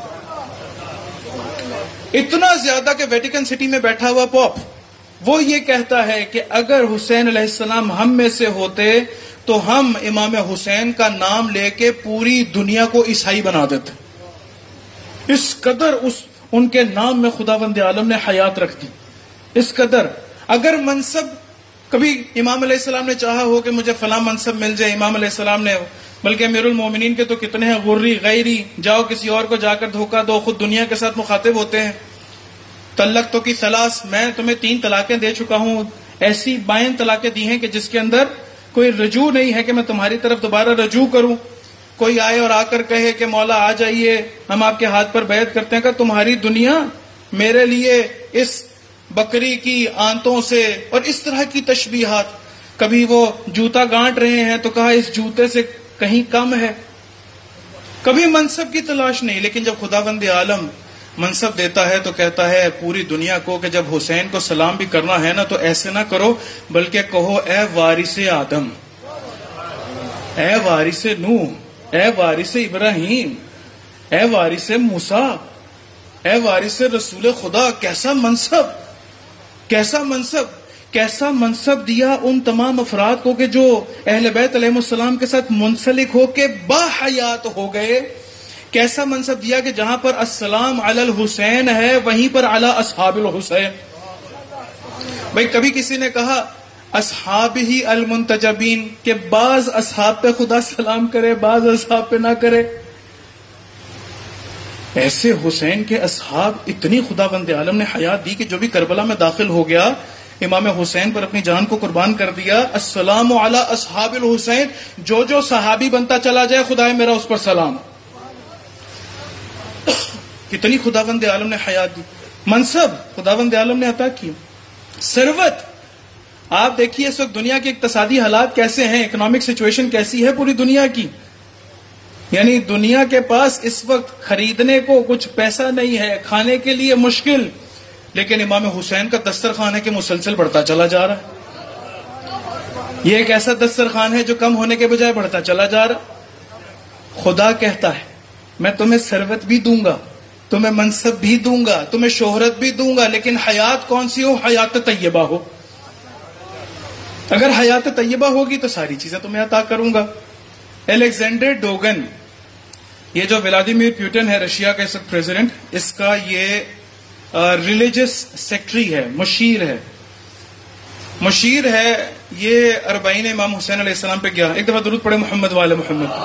اتنا زیادہ کہ ویٹیکن سٹی میں بیٹھا ہوا پوپ وہ یہ کہتا ہے کہ اگر حسین علیہ السلام ہم میں سے ہوتے تو ہم امام حسین کا نام لے کے پوری دنیا کو عیسائی بنا دیتے. اس قدر ان کے نام میں خداوند عالم نے حیات رکھ دی. اس قدر اگر منصب کبھی امام علیہ السلام نے چاہا ہو کہ مجھے فلاں منصب مل جائے، امام علیہ السلام نے، بلکہ امیر المومنین کے تو کتنے ہیں غری غیری، جاؤ کسی اور کو جا کر دھوکہ دو، خود دنیا کے ساتھ مخاطب ہوتے ہیں. طلقتوں کی ثلاث، میں تمہیں 3 طلاقیں دے چکا ہوں، ایسی 52 طلاقیں دی ہیں کہ جس کے اندر کوئی رجوع نہیں ہے کہ میں تمہاری طرف دوبارہ رجوع کروں. کوئی آئے اور آ کر کہے کہ مولا آ جائیے ہم آپ کے ہاتھ پر بیعت کرتے ہیں، کہ تمہاری دنیا میرے لیے اس بکری کی آنتوں سے، اور اس طرح کی تشبیہات. کبھی وہ جوتا گانٹ رہے ہیں تو کہا اس جوتے سے کہیں کم ہے. کبھی منصب کی تلاش نہیں. لیکن جب خداوند عالم منصب دیتا ہے تو کہتا ہے پوری دنیا کو کہ جب حسین کو سلام بھی کرنا ہے نا تو ایسے نہ کرو، بلکہ کہو اے وارث آدم، اے وارث نوح، اے وارث ابراہیم، اے وارث موسیٰ، اے وارث رسول خدا. کیسا منصب، کیسا منصب، کیسا منصب دیا ان تمام افراد کو کہ جو اہل بیت علیہ السلام کے ساتھ منسلک ہو کے باحیات ہو گئے. کیسا منصب دیا کہ جہاں پر السلام علی الحسین ہے وہیں پر علی اصحاب الحسین. بھائی کبھی کسی نے کہا اصحاب ہی المنتجبین کہ بعض اصحاب پہ خدا سلام کرے بعض اصحاب پہ نہ کرے؟ ایسے حسین کے اصحاب اتنی خداوند عالم نے حیات دی کہ جو بھی کربلا میں داخل ہو گیا امام حسین پر اپنی جان کو قربان کر دیا. السلام علی اصحاب الحسین، جو صحابی بنتا چلا جائے خدا میرا اس پر سلام. کتنی خداوند عالم نے حیات دی. منصب خداوند عالم نے عطا کی. ثروت آپ دیکھیے اس وقت دنیا کے اقتصادی حالات کیسے ہیں، اکنامک سچویشن کیسی ہے پوری دنیا کی. یعنی دنیا کے پاس اس وقت خریدنے کو کچھ پیسہ نہیں ہے، کھانے کے لیے مشکل، لیکن امام حسین کا دسترخوان ہے کہ مسلسل بڑھتا چلا جا رہا ہے. یہ ایک ایسا دسترخوان ہے جو کم ہونے کے بجائے بڑھتا چلا جا رہا. خدا کہتا ہے میں تمہیں ثروت بھی دوں گا، تمہیں منصب بھی دوں گا، تمہیں شہرت بھی دوں گا، لیکن حیات کون سی ہو؟ حیات طیبہ ہو. اگر حیات طیبہ ہوگی تو ساری چیزیں تمہیں عطا کروں گا. الیگزینڈر ڈوگن، یہ جو ولادیمیر پیوٹن ہے رشیا کا اس وقت پریزیڈنٹ، اس کا یہ ریلیجس سیکٹری ہے، مشیر ہے. یہ 40 امام حسین علیہ السلام پہ گیا. ایک دفعہ درود پڑھے محمد والے محمد.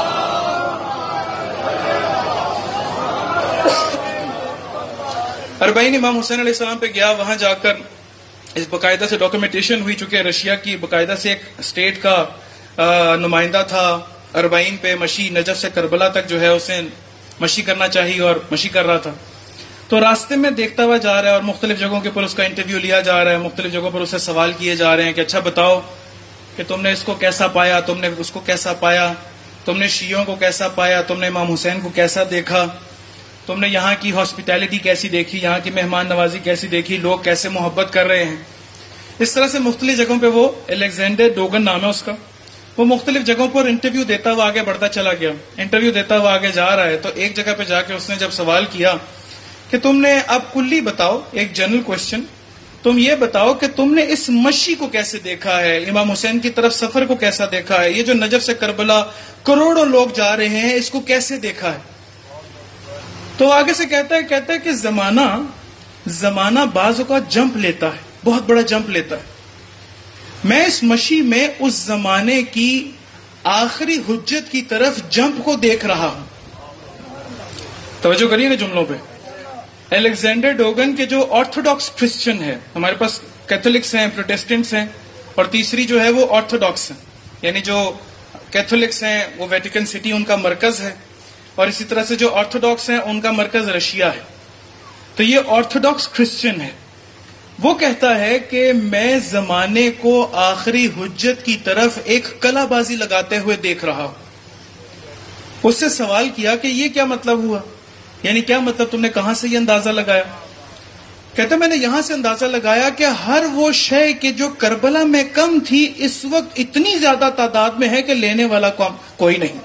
اربعین امام حسین علیہ السلام پہ گیا. وہاں جا کر اس باقاعدہ سے ڈاکومنٹیشن ہوئی، چونکہ رشیا کی باقاعدہ سے ایک اسٹیٹ کا نمائندہ تھا. 40 پہ مشی نجف سے کربلا تک جو ہے اسے مشی کرنا چاہیے اور مشی کر رہا تھا. تو راستے میں دیکھتا ہوا جا رہا ہے اور مختلف جگہوں کے پر اس کا انٹرویو لیا جا رہا ہے، مختلف جگہوں پر اسے سوال کیے جا رہے ہیں کہ اچھا بتاؤ کہ تم نے اس کو کیسا پایا، تم نے اس کو کیسا پایا، تم نے شیعوں کو کیسا پایا، تم نے امام حسین کو کیسا دیکھا، تم نے یہاں کی ہاسپٹیلٹی کیسی دیکھی، یہاں کی مہمان نوازی کیسی دیکھی، لوگ کیسے محبت کر رہے ہیں. اس طرح سے مختلف جگہوں پہ وہ الیگزینڈر ڈوگن نام ہے اس کا، وہ مختلف جگہوں پر انٹرویو دیتا ہوا آگے بڑھتا چلا گیا. انٹرویو دیتا ہوا آگے جا رہا ہے تو ایک جگہ پہ جا کے اس نے جب سوال کیا کہ تم نے اب کلی بتاؤ، ایک جنرل کوشچن، تم یہ بتاؤ کہ تم نے اس مشی کو کیسے دیکھا ہے، امام حسین کی طرف سفر کو کیسا دیکھا ہے، یہ جو نجف سے کربلا کروڑوں لوگ جا رہے ہیں اس کو کیسے دیکھا ہے. تو آگے سے کہتا ہے کہ زمانہ بعض اوقات جمپ لیتا ہے، بہت بڑا جمپ لیتا ہے. میں اس مشی میں اس زمانے کی آخری حجت کی طرف جمپ کو دیکھ رہا ہوں. توجہ کریے نا جملوں پہ. الیگزینڈر ڈوگن کے جو آرتھوڈاکس کرسچن ہے، ہمارے پاس کیتھولکس ہیں، پروٹیسٹنٹس ہیں، اور تیسری جو ہے وہ آرتھوڈاکس ہیں. یعنی جو کیتھولکس ہیں وہ ویٹیکن سٹی ان کا مرکز ہے، اور اسی طرح سے جو آرتھوڈاکس ہیں ان کا مرکز رشیا ہے. تو یہ آرتھوڈاکس کرسچن ہے. وہ کہتا ہے کہ میں زمانے کو آخری حجت کی طرف ایک کلا بازی لگاتے ہوئے دیکھ رہا ہوں. اس سے سوال کیا کہ یہ کیا مطلب ہوا، یعنی کیا مطلب، تم نے کہاں سے یہ اندازہ لگایا؟ کہتا میں نے یہاں سے اندازہ لگایا کہ ہر وہ شے کہ جو کربلا میں کم تھی اس وقت اتنی زیادہ تعداد میں ہے کہ لینے والا کوئی نہیں.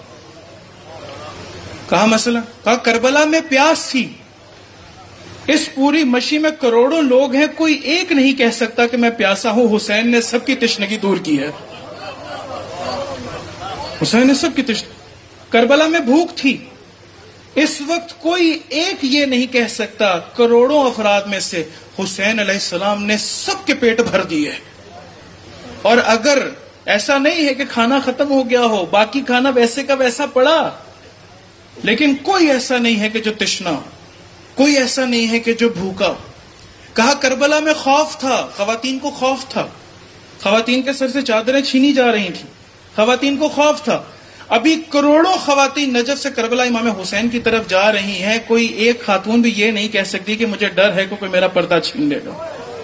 کہا مسئلہ، کہا کربلا میں پیاس تھی، اس پوری مشی میں کروڑوں لوگ ہیں، کوئی ایک نہیں کہہ سکتا کہ میں پیاسا ہوں. حسین نے سب کی تشنگی دور کی ہے. حسین نے سب کی تشنگی. کربلا میں بھوک تھی، اس وقت کوئی ایک یہ نہیں کہہ سکتا کروڑوں افراد میں سے حسین علیہ السلام نے سب کے پیٹ بھر دیے. اور اگر ایسا نہیں ہے کہ کھانا ختم ہو گیا ہو، باقی کھانا ویسے کا ویسا پڑا، لیکن کوئی ایسا نہیں ہے کہ جو تشنا، کوئی ایسا نہیں ہے کہ جو بھوکا. کہا کربلا میں خوف تھا، خواتین کو خوف تھا، خواتین کے سر سے چادریں چھینی جا رہی تھیں، خواتین کو خوف تھا. ابھی کروڑوں خواتین نجف سے کربلا امام حسین کی طرف جا رہی ہیں، کوئی ایک خاتون بھی یہ نہیں کہہ سکتی کہ مجھے ڈر ہے کہ کوئی میرا پردہ چھین لے گا.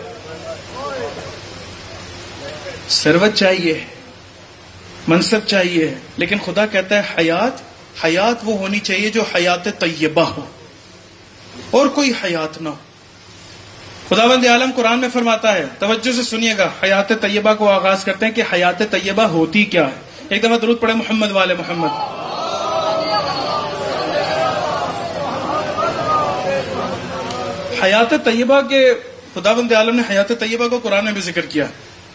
ثروت چاہیے، منصب چاہیے، لیکن خدا کہتا ہے حیات وہ ہونی چاہیے جو حیات طیبہ ہو. اور کوئی حیات نہ ہو. خداوند عالم قرآن میں فرماتا ہے، توجہ سے سنیے گا، حیات طیبہ کو آغاز کرتے ہیں کہ حیات طیبہ ہوتی کیا ہے. ایک دفعہ درود پڑھے محمد والے محمد. حیات طیبہ کے خداوند عالم نے حیات طیبہ کو قرآن میں بھی ذکر کیا.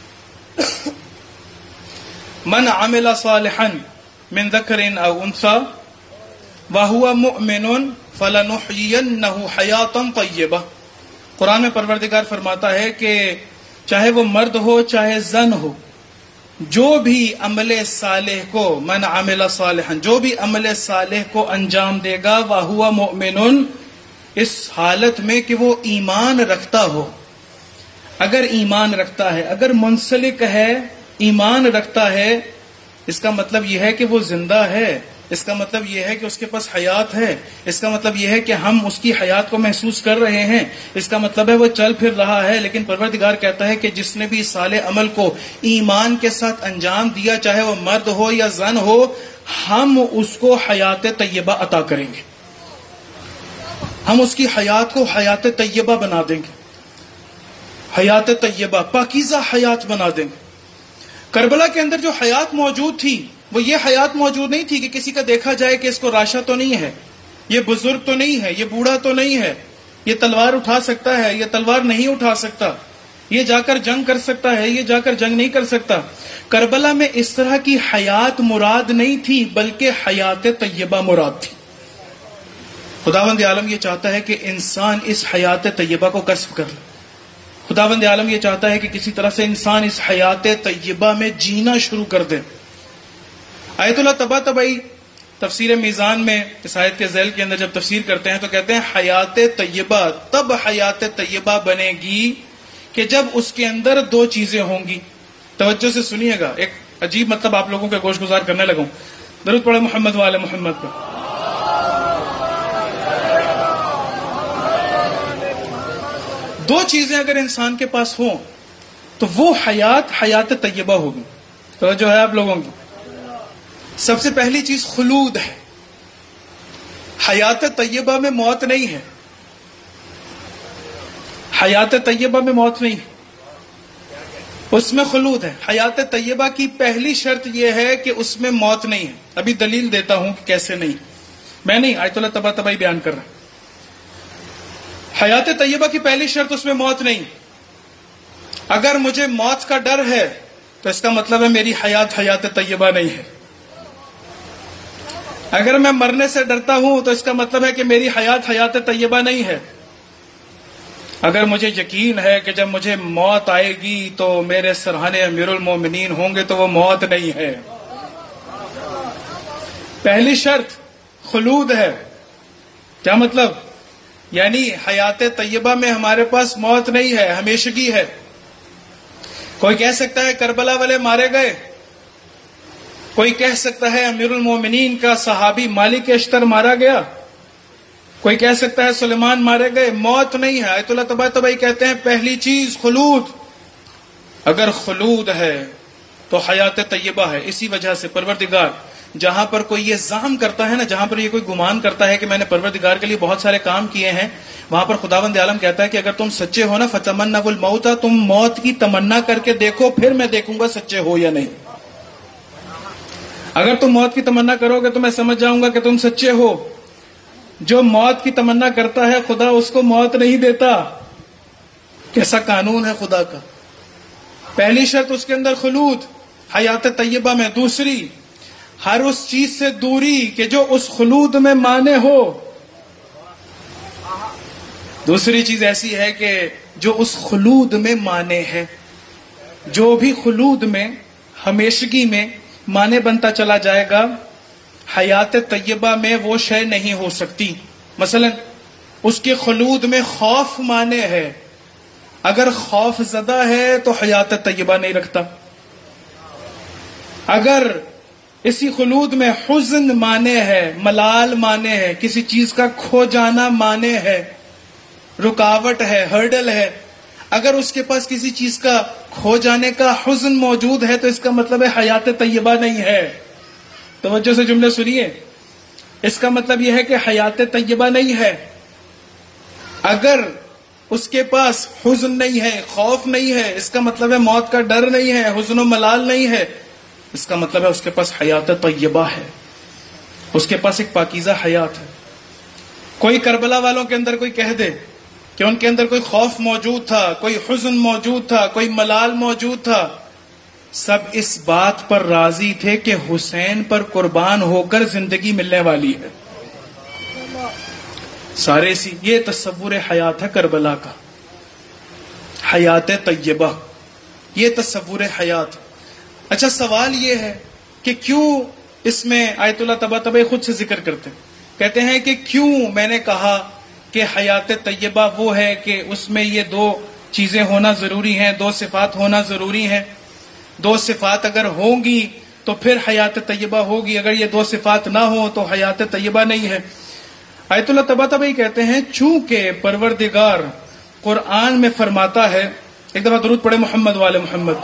من عمل صالحا من ذکر او انثى وهو مؤمن فلنحيينه حیاتا طیبہ. قرآن میں پروردگار فرماتا ہے کہ چاہے وہ مرد ہو چاہے زن ہو، جو بھی عمل صالح کو، من عمل صالحا، جو بھی عمل صالح کو انجام دے گا، وَهُوَ مُؤْمِنٌ، اس حالت میں کہ وہ ایمان رکھتا ہو. اگر ایمان رکھتا ہے، اگر منسلک ہے، ایمان رکھتا ہے، اس کا مطلب یہ ہے کہ وہ زندہ ہے، اس کا مطلب یہ ہے کہ اس کے پاس حیات ہے، اس کا مطلب یہ ہے کہ ہم اس کی حیات کو محسوس کر رہے ہیں، اس کا مطلب ہے وہ چل پھر رہا ہے. لیکن پروردگار کہتا ہے کہ جس نے بھی صالح عمل کو ایمان کے ساتھ انجام دیا، چاہے وہ مرد ہو یا زن ہو، ہم اس کو حیات طیبہ عطا کریں گے. ہم اس کی حیات کو حیات طیبہ بنا دیں گے، حیات طیبہ، پاکیزہ حیات بنا دیں گے. کربلا کے اندر جو حیات موجود تھی، وہ یہ حیات موجود نہیں تھی کہ کسی کا دیکھا جائے کہ اس کو راشا تو نہیں ہے، یہ بزرگ تو نہیں ہے، یہ بوڑھا تو نہیں ہے، یہ تلوار اٹھا سکتا ہے، یہ تلوار نہیں اٹھا سکتا، یہ جا کر جنگ کر سکتا ہے، یہ جا کر جنگ نہیں کر سکتا. کربلا میں اس طرح کی حیات مراد نہیں تھی، بلکہ حیات طیبہ مراد تھی. خداوند عالم یہ چاہتا ہے کہ انسان اس حیات طیبہ کو کسب کر لے. خداوند عالم یہ چاہتا ہے کہ کسی طرح سے انسان اس حیات طیبہ میں جینا شروع کر دے. آیت اللہ طباطبائی تفسیر میزان میں اس آیت کے ذیل کے اندر جب تفسیر کرتے ہیں تو کہتے ہیں حیات طیبہ تب حیات طیبہ بنے گی کہ جب اس کے اندر دو چیزیں ہوں گی. توجہ سے سنیے گا، ایک عجیب مطلب آپ لوگوں کے گوش گزار کرنے لگا ہوں. درود پڑھے محمد والے محمد پر. دو چیزیں اگر انسان کے پاس ہوں تو وہ حیات طیبہ ہوگی. تو جو ہے آپ لوگوں کی سب سے پہلی چیز خلود ہے. حیات طیبہ میں موت نہیں ہے، حیات طیبہ میں موت نہیں ہے، اس میں خلود ہے. حیات طیبہ کی پہلی شرط یہ ہے کہ اس میں موت نہیں ہے. ابھی دلیل دیتا ہوں کہ کیسے نہیں، میں نہیں، آیت اللہ طباطبائی بیان کر رہا. حیات طیبہ کی پہلی شرط اس میں موت نہیں. اگر مجھے موت کا ڈر ہے تو اس کا مطلب ہے میری حیات طیبہ نہیں ہے. اگر میں مرنے سے ڈرتا ہوں تو اس کا مطلب ہے کہ میری حیات طیبہ نہیں ہے. اگر مجھے یقین ہے کہ جب مجھے موت آئے گی تو میرے سرحانے امیر المومنین ہوں گے تو وہ موت نہیں ہے. پہلی شرط خلود ہے. کیا مطلب؟ یعنی حیات طیبہ میں ہمارے پاس موت نہیں ہے، ہمیشگی ہے. کوئی کہہ سکتا ہے کربلا والے مارے گئے، کوئی کہہ سکتا ہے امیر المومنین کا صحابی مالک اشتر مارا گیا، کوئی کہہ سکتا ہے سلیمان مارے گئے. موت نہیں ہے. آیت اللہ طباطبائی کہتے ہیں پہلی چیز خلود. اگر خلود ہے تو حیات طیبہ ہے. اسی وجہ سے پروردگار جہاں پر کوئی یہ ظاہم کرتا ہے نا، جہاں پر یہ کوئی گمان کرتا ہے کہ میں نے پروردگار کے لیے بہت سارے کام کیے ہیں، وہاں پر خداوند عالم کہتا ہے کہ اگر تم سچے ہو نا فتمنوا الموت، تم موت کی تمنا کر کے دیکھو، پھر میں دیکھوں گا سچے ہو یا نہیں. اگر تم موت کی تمنا کرو گے تو میں سمجھ جاؤں گا کہ تم سچے ہو. جو موت کی تمنا کرتا ہے خدا اس کو موت نہیں دیتا. کیسا قانون ہے خدا کا. پہلی شرط اس کے اندر خلود، حیات طیبہ میں. دوسری، ہر اس چیز سے دوری کہ جو اس خلود میں مانے ہو. دوسری چیز ایسی ہے کہ جو اس خلود میں مانے ہے. جو بھی خلود میں، ہمیشگی میں مانے بنتا چلا جائے گا، حیات طیبہ میں وہ شے نہیں ہو سکتی. مثلا اس کے خلود میں خوف مانے ہے، اگر خوف زدہ ہے تو حیات طیبہ نہیں رکھتا. اگر اسی خلود میں حزن مانے ہے، ملال مانے ہے، کسی چیز کا کھو جانا مانے ہے، رکاوٹ ہے، ہرڈل ہے، اگر اس کے پاس کسی چیز کا کھو جانے کا حزن موجود ہے تو اس کا مطلب ہے حیات طیبہ نہیں ہے. توجہ سے جملے سنیے. اس کا مطلب یہ ہے کہ حیات طیبہ نہیں ہے. اگر اس کے پاس حزن نہیں ہے، خوف نہیں ہے، اس کا مطلب ہے موت کا ڈر نہیں ہے، حزن و ملال نہیں ہے، اس کا مطلب ہے اس کے پاس حیات طیبہ ہے، اس کے پاس ایک پاکیزہ حیات ہے۔ کوئی کربلا والوں کے اندر کوئی کہہ دے کہ ان کے اندر کوئی خوف موجود تھا، کوئی حزن موجود تھا، کوئی ملال موجود تھا، سب اس بات پر راضی تھے کہ حسین پر قربان ہو کر زندگی ملنے والی ہے۔ سارے یہ تصور حیات ہے کربلا کا، حیات طیبہ، یہ تصور حیات۔ اچھا سوال یہ ہے کہ کیوں اس میں آیت اللہ طباطبائی خود سے ذکر کرتے ہیں، کہتے ہیں کہ کیوں میں نے کہا کہ حیات طیبہ وہ ہے کہ اس میں یہ دو چیزیں ہونا ضروری ہیں، دو صفات ہونا ضروری ہیں۔ دو صفات اگر ہوں گی تو پھر حیات طیبہ ہوگی، اگر یہ دو صفات نہ ہو تو حیات طیبہ نہیں ہے۔ آیت اللہ طباطبائی کہتے ہیں چونکہ پروردگار قرآن میں فرماتا ہے، ایک دفعہ درود پڑھے محمد والے محمد،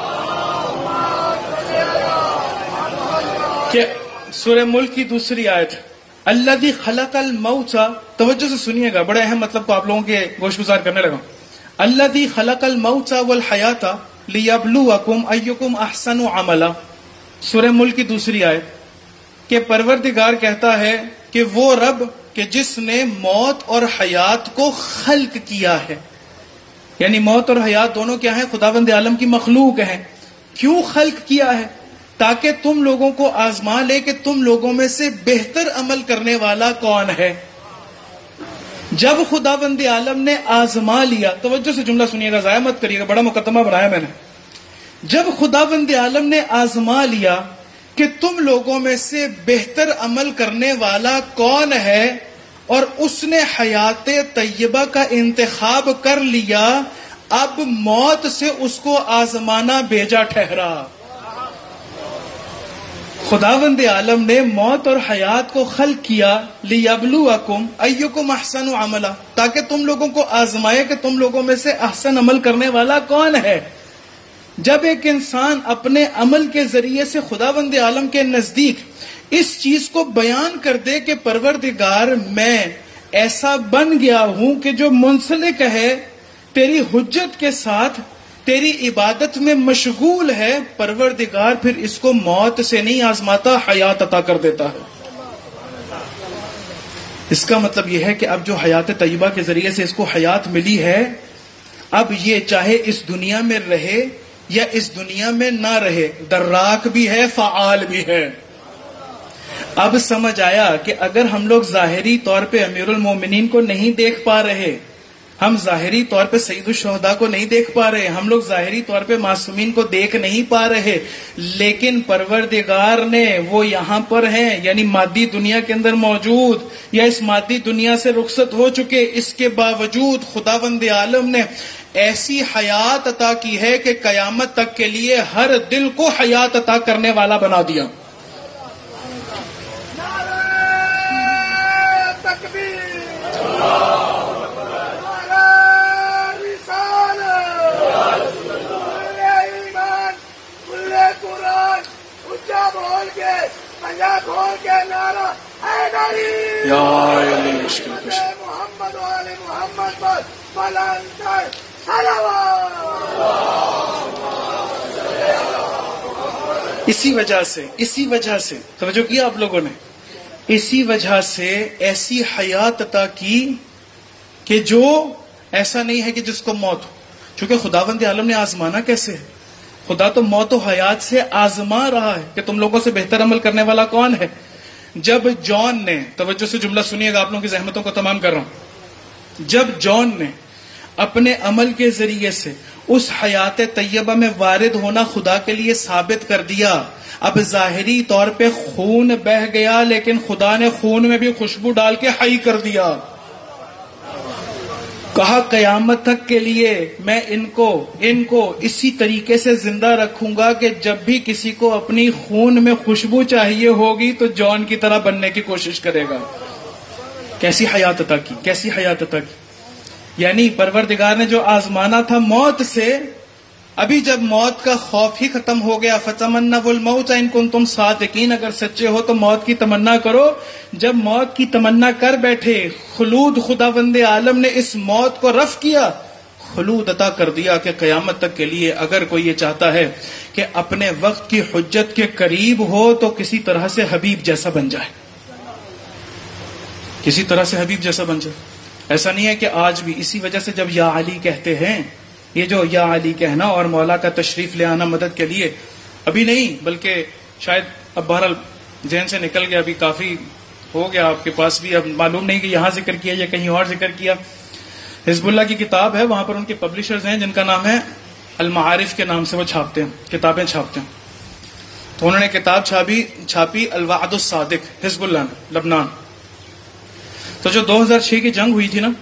کہ سورہ ملک کی دوسری آیت، الذی خلق الموت، توجہ سے سنیے گا، بڑے اہم مطلب کو آپ لوگوں کے گوش گزار کرنے لگا۔ الذی خلق الموت والحیات لیبلوکم ایکم احسن عملا، سورہ ملک کی دوسری آیت، کہ پروردگار کہتا ہے کہ وہ رب کہ جس نے موت اور حیات کو خلق کیا ہے، یعنی موت اور حیات دونوں کیا ہیں؟ خداوند عالم کی مخلوق ہیں۔ کیوں خلق کیا ہے؟ تاکہ تم لوگوں کو آزما لے کہ تم لوگوں میں سے بہتر عمل کرنے والا کون ہے۔ جب خداوند عالم نے آزما لیا، توجہ سے جملہ سنیے گا، ضائع مت کریے گا، بڑا مقدمہ بنایا میں نے۔ جب خداوند عالم نے آزما لیا کہ تم لوگوں میں سے بہتر عمل کرنے والا کون ہے، اور اس نے حیات طیبہ کا انتخاب کر لیا، اب موت سے اس کو آزمانا بیجا ٹھہرا۔ خداوند عالم نے موت اور حیات کو خلق کیا لیبلوکم ایکم احسن عملا، تاکہ تم لوگوں کو آزمائے کہ تم لوگوں میں سے احسن عمل کرنے والا کون ہے۔ جب ایک انسان اپنے عمل کے ذریعے سے خداوند عالم کے نزدیک اس چیز کو بیان کر دے کہ پروردگار میں ایسا بن گیا ہوں کہ جو منسلک ہے تیری حجت کے ساتھ، تیری عبادت میں مشغول ہے، پروردگار پھر اس کو موت سے نہیں آزماتا، حیات عطا کر دیتا ہے۔ اس کا مطلب یہ ہے کہ اب جو حیات طیبہ کے ذریعے سے اس کو حیات ملی ہے، اب یہ چاہے اس دنیا میں رہے یا اس دنیا میں نہ رہے، دراک بھی ہے، فعال بھی ہے۔ اب سمجھ آیا کہ اگر ہم لوگ ظاہری طور پہ امیر المومنین کو نہیں دیکھ پا رہے، ہم ظاہری طور پہ سید الشہداء کو نہیں دیکھ پا رہے، ہم لوگ ظاہری طور پہ معصومین کو دیکھ نہیں پا رہے، لیکن پروردگار نے وہ یہاں پر ہیں، یعنی مادی دنیا کے اندر موجود یا اس مادی دنیا سے رخصت ہو چکے، اس کے باوجود خداوند عالم نے ایسی حیات عطا کی ہے کہ قیامت تک کے لیے ہر دل کو حیات عطا کرنے والا بنا دیا۔ محمد والے محمد پر بلند اسی وجہ سے توجہ کیا آپ لوگوں نے، اسی وجہ سے ایسی حیات عطا کی کہ جو ایسا نہیں ہے کہ جس کو موت ہو، چونکہ خداوند عالم نے آزمانا کیسے ہے؟ خدا تو موت و حیات سے آزما رہا ہے کہ تم لوگوں سے بہتر عمل کرنے والا کون ہے۔ جب جان نے، توجہ سے جملہ سنیے گا، آپ لوگوں کی زحمتوں کو تمام کر رہا ہوں، جب جان نے اپنے عمل کے ذریعے سے اس حیات طیبہ میں وارد ہونا خدا کے لیے ثابت کر دیا، اب ظاہری طور پہ خون بہ گیا، لیکن خدا نے خون میں بھی خوشبو ڈال کے حی کر دیا۔ کہا قیامت تک کے لیے میں ان کو اسی طریقے سے زندہ رکھوں گا کہ جب بھی کسی کو اپنی خون میں خوشبو چاہیے ہوگی تو جان کی طرح بننے کی کوشش کرے گا۔ کیسی حیات عطا کی، کیسی حیات عطا کی! یعنی پروردگار نے جو آزمانا تھا موت سے، ابھی جب موت کا خوف ہی ختم ہو گیا، فَتَمَنَّوُا الْمَوْتَ إِن كُنتُمْ صَادِقِينَ، اگر سچے ہو تو موت کی تمنا کرو۔ جب موت کی تمنا کر بیٹھے، خلود خداوند عالم نے اس موت کو رفع کیا، خلود عطا کر دیا کہ قیامت تک کے لیے اگر کوئی یہ چاہتا ہے کہ اپنے وقت کی حجت کے قریب ہو تو کسی طرح سے حبیب جیسا بن جائے، کسی طرح سے حبیب جیسا بن جائے۔ ایسا نہیں ہے کہ آج بھی اسی وجہ سے جب یا علی کہتے ہیں، یہ جو یا علی کہنا اور مولا کا تشریف لے آنا مدد کے لیے، ابھی نہیں بلکہ شاید اب بہرحال ذہن سے نکل گیا، ابھی کافی ہو گیا آپ کے پاس بھی، اب معلوم نہیں کہ یہاں ذکر کیا یا کہیں اور ذکر کیا۔ حزب اللہ کی کتاب ہے، وہاں پر ان کے پبلشرز ہیں جن کا نام ہے المعارف کے نام سے وہ چھاپتے ہیں، کتابیں چھاپتے ہیں۔ تو انہوں نے کتاب چھاپی الوعد الصادق، حزب اللہ نے، لبنان۔ تو جو 2006 کی جنگ ہوئی تھی نا،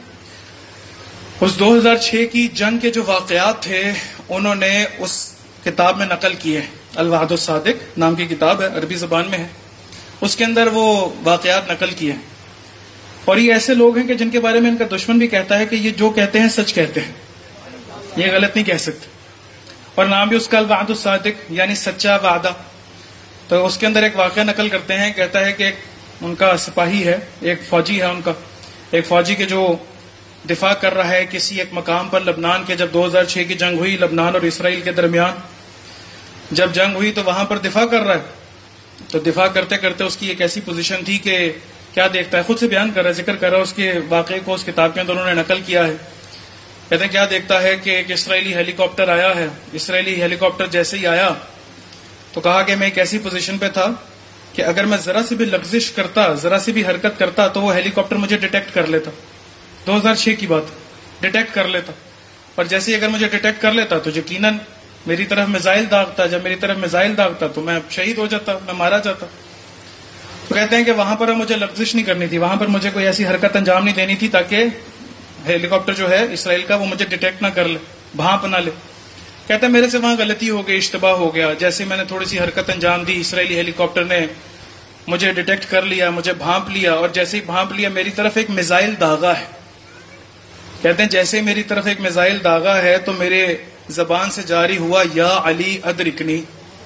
اس 2006 کی جنگ کے جو واقعات تھے انہوں نے اس کتاب میں نقل کیے۔ الوعد الصادق نام کی کتاب ہے، عربی زبان میں ہے، اس کے اندر وہ واقعات نقل کیے۔ اور یہ ایسے لوگ ہیں کہ جن کے بارے میں ان کا دشمن بھی کہتا ہے کہ یہ جو کہتے ہیں سچ کہتے ہیں، یہ غلط نہیں کہہ سکتے۔ اور نام بھی اس کا الوعد الصادق یعنی سچا وعدہ۔ تو اس کے اندر ایک واقعہ نقل کرتے ہیں، کہتا ہے کہ ایک ان کا سپاہی ہے، ایک فوجی ہے ان کا، ایک فوجی کے جو دفاع کر رہا ہے کسی ایک مقام پر لبنان کے، جب 2006 کی جنگ ہوئی لبنان اور اسرائیل کے درمیان، جب جنگ ہوئی تو وہاں پر دفاع کر رہا ہے۔ تو دفاع کرتے کرتے اس کی ایک ایسی پوزیشن تھی کہ کیا دیکھتا ہے، خود سے بیان کر رہا ہے، ذکر کر رہا ہے اس کے واقعے کو، اس کتاب کے اندر انہوں نے نقل کیا ہے۔ کہتے ہیں کیا دیکھتا ہے کہ ایک اسرائیلی ہیلی کاپٹر آیا ہے۔ اسرائیلی ہیلی کاپٹر جیسے ہی آیا تو کہا کہ میں ایک ایسی پوزیشن پہ تھا کہ اگر میں ذرا سی بھی لغزش کرتا، ذرا سی بھی حرکت کرتا تو وہ ہیلی کاپٹر مجھے ڈیٹیکٹ کر لیتا۔ 2006 کی بات، ڈیٹیکٹ کر لیتا، اور جیسے ہی اگر مجھے ڈیٹیکٹ کر لیتا تو یقیناً میری طرف میزائل داغتا، جب میری طرف میزائل داغتا تو میں شہید ہو جاتا، میں مارا جاتا۔ تو کہتے ہیں کہ وہاں پر مجھے لغزش نہیں کرنی تھی، وہاں پر مجھے کوئی ایسی حرکت انجام نہیں دینی تھی تاکہ ہیلی کاپٹر جو ہے اسرائیل کا وہ مجھے ڈیٹیکٹ نہ کر لے، بھانپ نہ لے۔ کہتے ہیں میرے سے وہاں غلطی ہو گئی، اشتباہ ہو گیا، جیسے میں نے تھوڑی سی حرکت انجام دی اسرائیلی ہیلی کاپٹر نے مجھے ڈیٹیکٹ کر لیا، مجھے بھانپ لیا، اور جیسے ہی بھانپ لیا میری طرف ایک میزائل داغا ہے۔ کہتے ہیں جیسے میری طرف ایک میزائل داغا ہے تو میرے زبان سے جاری ہوا یا علی ادرکنی،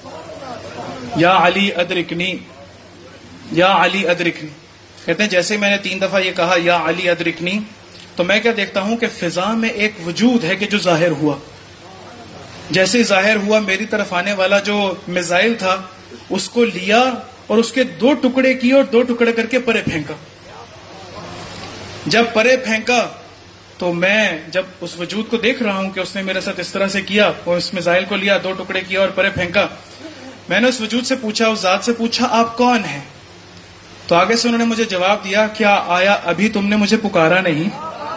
یا علی ادرکنی، یا علی ادرکنی۔ کہتے ہیں جیسے میں نے 3 دفعہ یہ کہا یا علی ادرکنی تو میں کیا دیکھتا ہوں کہ فضا میں ایک وجود ہے کہ جو ظاہر ہوا۔ جیسے ہی ظاہر ہوا میری طرف آنے والا جو میزائل تھا اس کو لیا اور اس کے 2 ٹکڑے کیے اور 2 ٹکڑے کر کے پرے پھینکا۔ جب پرے پھینکا تو میں جب اس وجود کو دیکھ رہا ہوں کہ اس نے میرے ساتھ اس طرح سے کیا، اور اس میزائل کو لیا، 2 ٹکڑے کیا اور پرے پھینکا، میں نے اس وجود سے پوچھا، اس ذات سے پوچھا آپ کون ہیں؟ تو آگے سے انہوں نے مجھے جواب دیا کیا آیا ابھی تم نے مجھے پکارا نہیں؟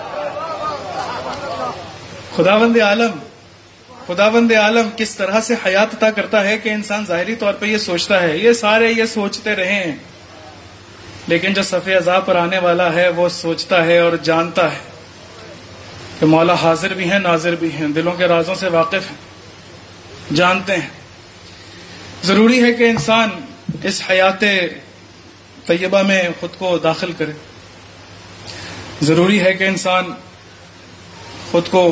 خداوند عالم کس طرح سے حیات عطا کرتا ہے کہ انسان ظاہری طور پہ یہ سوچتا ہے، یہ سارے یہ سوچتے رہے ہیں، لیکن جو صف عزا پر آنے والا ہے وہ سوچتا ہے اور جانتا ہے کہ مولا حاضر بھی ہیں ناظر بھی ہیں، دلوں کے رازوں سے واقف ہیں، جانتے ہیں۔ ضروری ہے کہ انسان اس حیات طیبہ میں خود کو داخل کرے، ضروری ہے کہ انسان خود کو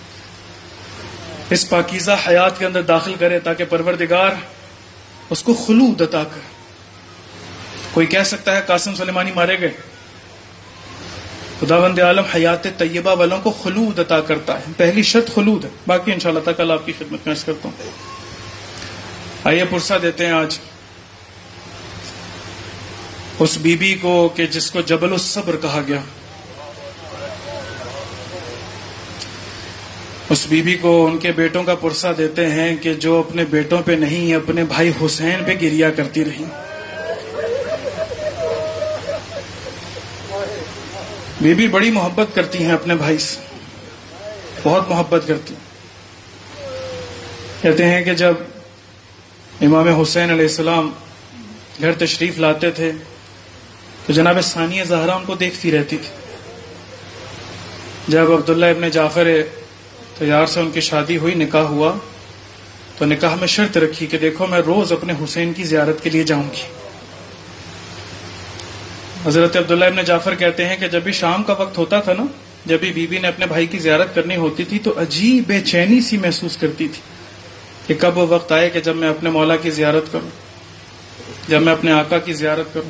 اس پاکیزہ حیات کے اندر داخل کرے تاکہ پروردگار اس کو خلود عطا کرے۔ کوئی کہہ سکتا ہے قاسم سلیمانی مارے گئے، خداوند عالم حیات طیبہ والوں کو خلود عطا کرتا ہے، پہلی شرط خلود ہے، باقی انشاءاللہ تعالی کل آپ کی خدمت میں عرض کرتا ہوں۔ آئیے پرسہ دیتے ہیں آج اس بی بی کو کہ جس کو جبل الصبر کہا گیا، اس بی بی کو ان کے بیٹوں کا پرسہ دیتے ہیں کہ جو اپنے بیٹوں پہ نہیں اپنے بھائی حسین پہ گریا کرتی رہی۔ بی بی بڑی محبت کرتی ہیں اپنے بھائی سے، بہت محبت کرتی ہیں۔ کہتے ہیں کہ جب امام حسین علیہ السلام گھر تشریف لاتے تھے تو جناب ثانیہ زہرا ان کو دیکھتی رہتی تھی۔ جب عبداللہ ابن جعفر طیار سے ان کی شادی ہوئی، نکاح ہوا، تو نکاح میں شرط رکھی کہ دیکھو میں روز اپنے حسین کی زیارت کے لیے جاؤں گی۔ حضرت عبداللہ ابن جعفر کہتے ہیں کہ جب بھی شام کا وقت ہوتا تھا نا، جب بھی بی بی نے اپنے بھائی کی زیارت کرنی ہوتی تھی تو عجیب بے چینی سی محسوس کرتی تھی، کہ کب وہ وقت آئے کہ جب میں اپنے مولا کی زیارت کروں، جب میں اپنے آقا کی زیارت کروں۔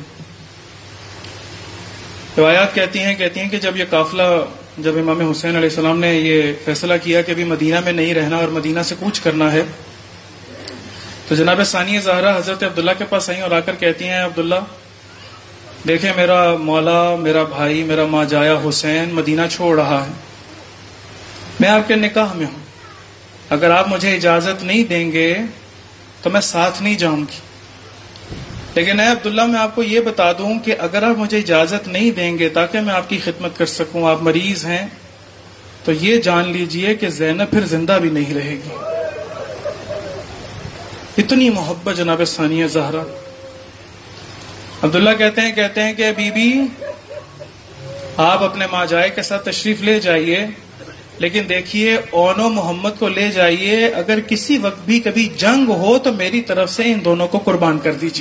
روایات کہتی ہیں کہ جب یہ قافلہ، جب امام حسین علیہ السلام نے یہ فیصلہ کیا کہ ابھی مدینہ میں نہیں رہنا اور مدینہ سے کوچ کرنا ہے، تو جناب ثانیہ زہرا حضرت عبداللہ کے پاس آئیں اور آ کر کہتی ہیں، عبداللہ دیکھیں میرا مولا، میرا بھائی، میرا ماں جایا حسین مدینہ چھوڑ رہا ہے، میں آپ کے نکاح میں ہوں، اگر آپ مجھے اجازت نہیں دیں گے تو میں ساتھ نہیں جاؤں گی، لیکن اے عبداللہ میں آپ کو یہ بتا دوں کہ اگر آپ مجھے اجازت نہیں دیں گے تاکہ میں آپ کی خدمت کر سکوں، آپ مریض ہیں، تو یہ جان لیجئے کہ زینب پھر زندہ بھی نہیں رہے گی۔ اتنی محبت جناب ثانیہ زہرا۔ عبداللہ کہتے ہیں کہ بی بی آپ اپنے ماں جائے کے ساتھ تشریف لے جائیے، لیکن دیکھیے اون و محمد کو لے جائیے، اگر کسی وقت بھی کبھی جنگ ہو تو میری طرف سے ان دونوں کو قربان کر دیجیے۔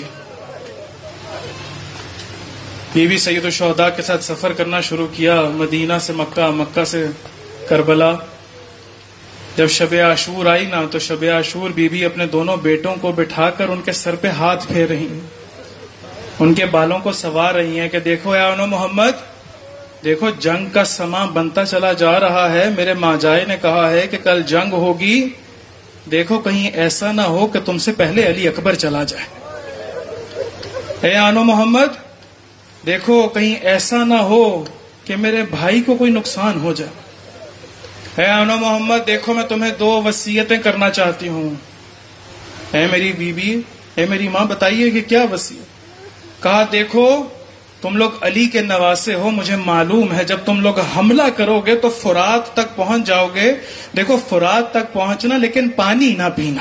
بی بی سید الشہداء کے ساتھ سفر کرنا شروع کیا، مدینہ سے مکہ، مکہ سے کربلا۔ جب شب عاشور آئی نا تو شب عاشور بی بی اپنے دونوں بیٹوں کو بٹھا کر ان کے سر پہ ہاتھ پھیر رہی ہیں، ان کے بالوں کو سنوار رہی ہیں کہ دیکھو اے اون و محمد، دیکھو جنگ کا سما بنتا چلا جا رہا ہے، میرے ماں جائے نے کہا ہے کہ کل جنگ ہوگی، دیکھو کہیں ایسا نہ ہو کہ تم سے پہلے علی اکبر چلا جائے۔ اے اون و محمد دیکھو کہیں ایسا نہ ہو کہ میرے بھائی کو کوئی نقصان ہو جائے۔ اے اون و محمد دیکھو میں تمہیں 2 وصیتیں کرنا چاہتی ہوں۔ اے میری بیوی، اے میری ماں بتائیے کہ کیا وصیت؟ کہا دیکھو تم لوگ علی کے نواسے ہو، مجھے معلوم ہے جب تم لوگ حملہ کرو گے تو فرات تک پہنچ جاؤ گے، دیکھو فرات تک پہنچنا لیکن پانی نہ پینا۔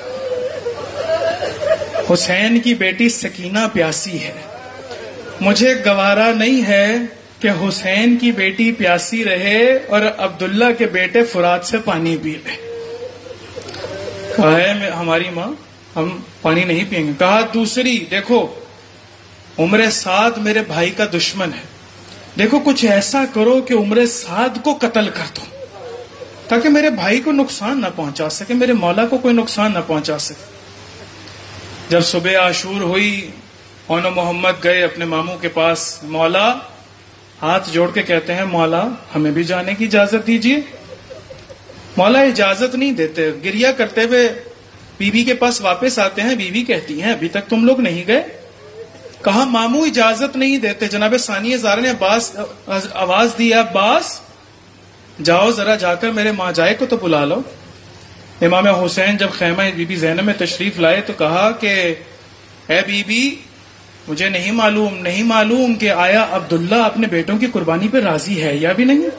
حسین کی بیٹی سکینہ پیاسی ہے، مجھے گوارا نہیں ہے کہ حسین کی بیٹی پیاسی رہے اور عبداللہ کے بیٹے فرات سے پانی پی لے۔ کہا ہے ہماری ماں ہم پانی نہیں پئیں گے۔ کہا دوسری دیکھو عمر سعد میرے بھائی کا دشمن ہے، دیکھو کچھ ایسا کرو کہ عمر سعد کو قتل کر دو تاکہ میرے بھائی کو نقصان نہ پہنچا سکے، میرے مولا کو کوئی نقصان نہ پہنچا سکے۔ جب صبح عاشور ہوئی، اون و محمد گئے اپنے ماموں کے پاس، مولا ہاتھ جوڑ کے کہتے ہیں مولا ہمیں بھی جانے کی اجازت دیجیے۔ مولا اجازت نہیں دیتے، گریا کرتے ہوئے بیوی کے پاس واپس آتے ہیں، بیوی کہتی ہیں ابھی تک تم لوگ نہیں گئے؟ کہا ماموں اجازت نہیں دیتے۔ جناب ثانیہ زہرا نے آواز دی، عباس جاؤ ذرا جا کر میرے ماں جائے کو تو بلا لو۔ امام حسین جب خیمہ بی بی زینب میں تشریف لائے تو کہا کہ اے بی بی مجھے نہیں معلوم کہ آیا عبداللہ اپنے بیٹوں کی قربانی پہ راضی ہے یا بھی نہیں۔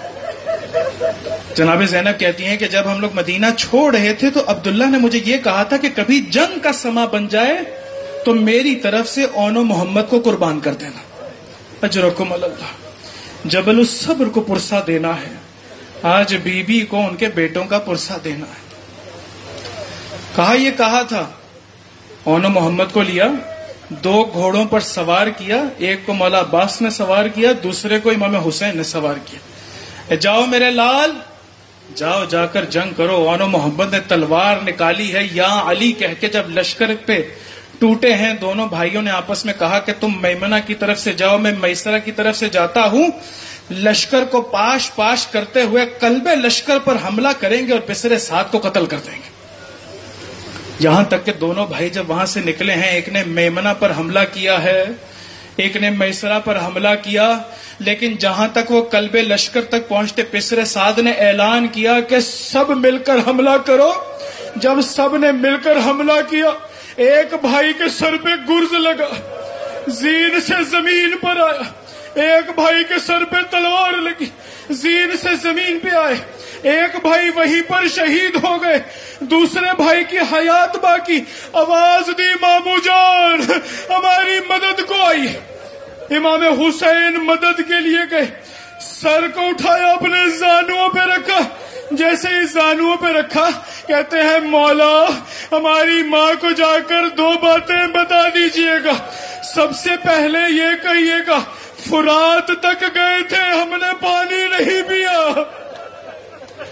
جناب زینب کہتی ہیں کہ جب ہم لوگ مدینہ چھوڑ رہے تھے تو عبداللہ نے مجھے یہ کہا تھا کہ کبھی جنگ کا سما بن جائے تو میری طرف سے اون و محمد کو قربان کر دینا۔ اجرکم اللہ، جبل الصبر کو پرسہ دینا ہے، آج بی بی کو ان کے بیٹوں کا پرسہ دینا ہے۔ کہا یہ کہا تھا، اون و محمد کو لیا، 2 گھوڑوں پر سوار کیا، ایک کو مولا عباس نے سوار کیا، دوسرے کو امام حسین نے سوار کیا۔ جاؤ میرے لال، جاؤ جا کر جنگ کرو۔ اون و محمد نے تلوار نکالی ہے، یا علی کہہ کے جب لشکر پہ ٹوٹے ہیں، دونوں بھائیوں نے آپس میں کہا کہ تم میمنہ کی طرف سے جاؤ، میں میسرہ کی طرف سے جاتا ہوں، لشکر کو پاش کرتے ہوئے قلب لشکر پر حملہ کریں گے اور بسر سعد کو قتل کر دیں گے۔ یہاں تک کہ دونوں بھائی جب وہاں سے نکلے ہیں، ایک نے میمنہ پر حملہ کیا ہے، ایک نے میسرہ پر حملہ کیا، لیکن جہاں تک وہ قلب لشکر تک پہنچتے بسر سعد نے اعلان کیا کہ سب مل کر حملہ کرو۔ جب سب نے مل کر حملہ کیا، ایک بھائی کے سر پہ گرز لگا، زین سے زمین پر آیا، ایک بھائی کے سر پہ تلوار لگی، زین سے زمین پہ آئے، ایک بھائی وہیں پر شہید ہو گئے، دوسرے بھائی کی حیات باقی۔ آواز دی مامو جان ہماری مدد کو آئی۔ امام حسین مدد کے لیے گئے، سر کو اٹھایا، اپنے زانوں پہ رکھا، جیسے ہی زانوں پہ رکھا کہتے ہیں مولا ہماری ماں کو جا کر 2 باتیں بتا دیجئے گا۔ سب سے پہلے یہ کہیے گا فرات تک گئے تھے، ہم نے پانی نہیں پیا۔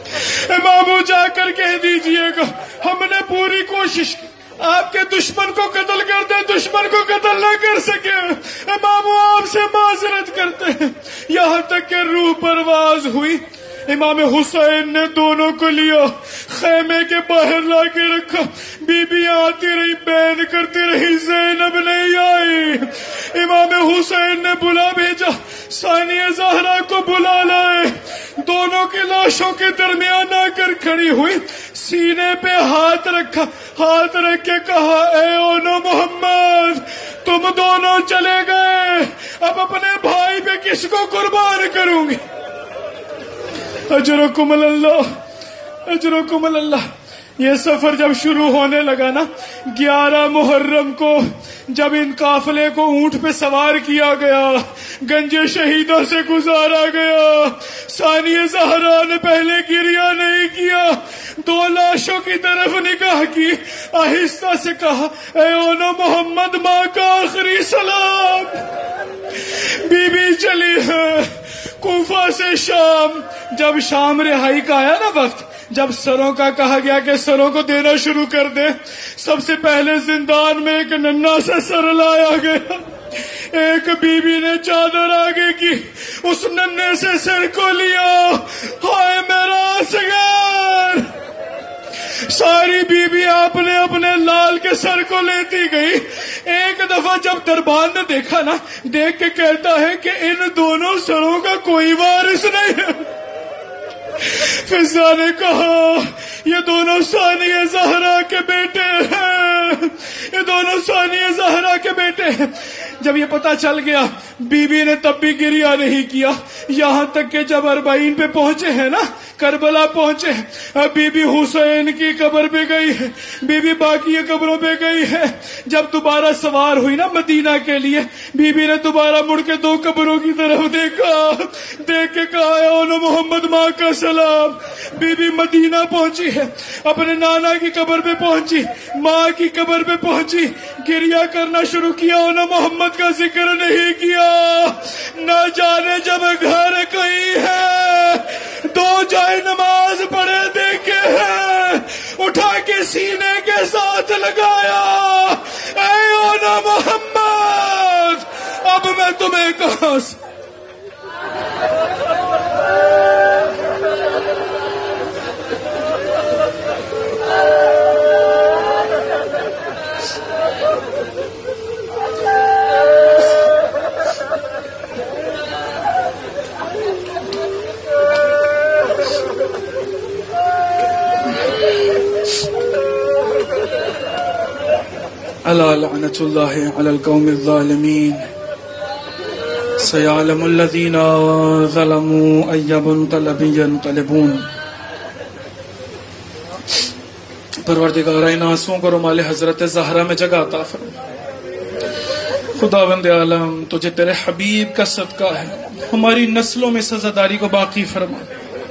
امامو جا کر کہہ دیجئے گا ہم نے پوری کوشش کی آپ کے دشمن کو قتل کر دیں، دشمن کو قتل نہ کر سکے۔ امامو آپ سے معذرت کرتے ہیں۔ یہاں تک کہ روح پرواز ہوئی، امام حسین نے دونوں کو لیا، خیمے کے باہر لا کے رکھا، بی بی آتی رہی، بین کرتی رہی، زینب نہیں آئی۔ امام حسین نے بلا بھیجا، ثانیہ زہرا کو بلا لائے، دونوں کی لاشوں کے درمیان آ کر کھڑی ہوئی، سینے پہ ہاتھ رکھا، ہاتھ رکھ کے کہا اے اونو محمد تم دونوں چلے گئے، اب اپنے بھائی پہ کس کو قربان کروں گی؟ اجرکم اللہ، اجرکم اللہ۔ یہ سفر جب شروع ہونے لگا نا، 11 محرم کو جب ان قافلے کو اونٹ پہ سوار کیا گیا، گنج شہیدوں سے گزارا گیا، ثانیہ زہرا نے پہلے گریہ نہیں کیا، 2 لاشوں کی طرف نگاہ کی، آہستہ سے کہا اے اونو محمد ماں کا آخری سلام۔ بی بی چلی ہے کوفہ سے شام۔ جب شام رہائی کا آیا نا وقت، جب سروں کا کہا گیا کہ سروں کو دینا شروع کر دے، سب سے پہلے زندان میں ایک ننھا سا سر لایا گیا، ایک بی بی نے چادر آگے کی، اس ننھے سے سر کو لیا، ہائے میرا اصغر۔ ساری بی بی آپ نے اپنے لال کے سر کو لیتی گئی۔ ایک دفعہ جب دربان نے دیکھا نا، دیکھ کے کہتا ہے کہ ان دونوں سروں کا کوئی وارث نہیں ہے۔ فضا نے کہا یہ دونوں ثانیہ زہرا کے بیٹے ہیں، یہ دونوں ثانیہ زہرا کے بیٹے ہیں۔ جب یہ پتا چل گیا، بی بی نے تب بھی گریہ نہیں کیا، یہاں تک کہ جب 40 پہ پہنچے ہیں نا، کربلا پہنچے، بی بی حسین کی قبر پہ گئی ہے، بی بی باقی قبروں پہ گئی ہے۔ جب دوبارہ سوار ہوئی نا مدینہ کے لیے، بی بی نے دوبارہ مڑ کے 2 قبروں کی طرف دیکھا، دیکھ کے کہا اے اونو محمد ماں کا سلام۔ بی بی مدینہ پہنچی ہے، اپنے نانا کی قبر پہ پہنچی، ماں کی قبر پہ پہنچی، گریہ کرنا شروع کیا، اونو محمد کا ذکر نہیں کیا۔ نہ جانے جب گھر گئی ہے 2 جائے نماز پڑھے دیکھے ہیں، اٹھا کے سینے کے ساتھ لگایا، اے اونو محمد اب میں تمہیں کہاں سے الا لعنت اللہ علی القوم الظالمین سیعلم الذین ظلموا ای منقلب ینقلبون۔ پروردگار ان آنسوؤں کو رومال حضرت زہرا میں جگہ عطا فرما۔ خداوند عالم تجھے تیرے حبیب کا صدقہ ہے، ہماری نسلوں میں سزاداری کو باقی فرما۔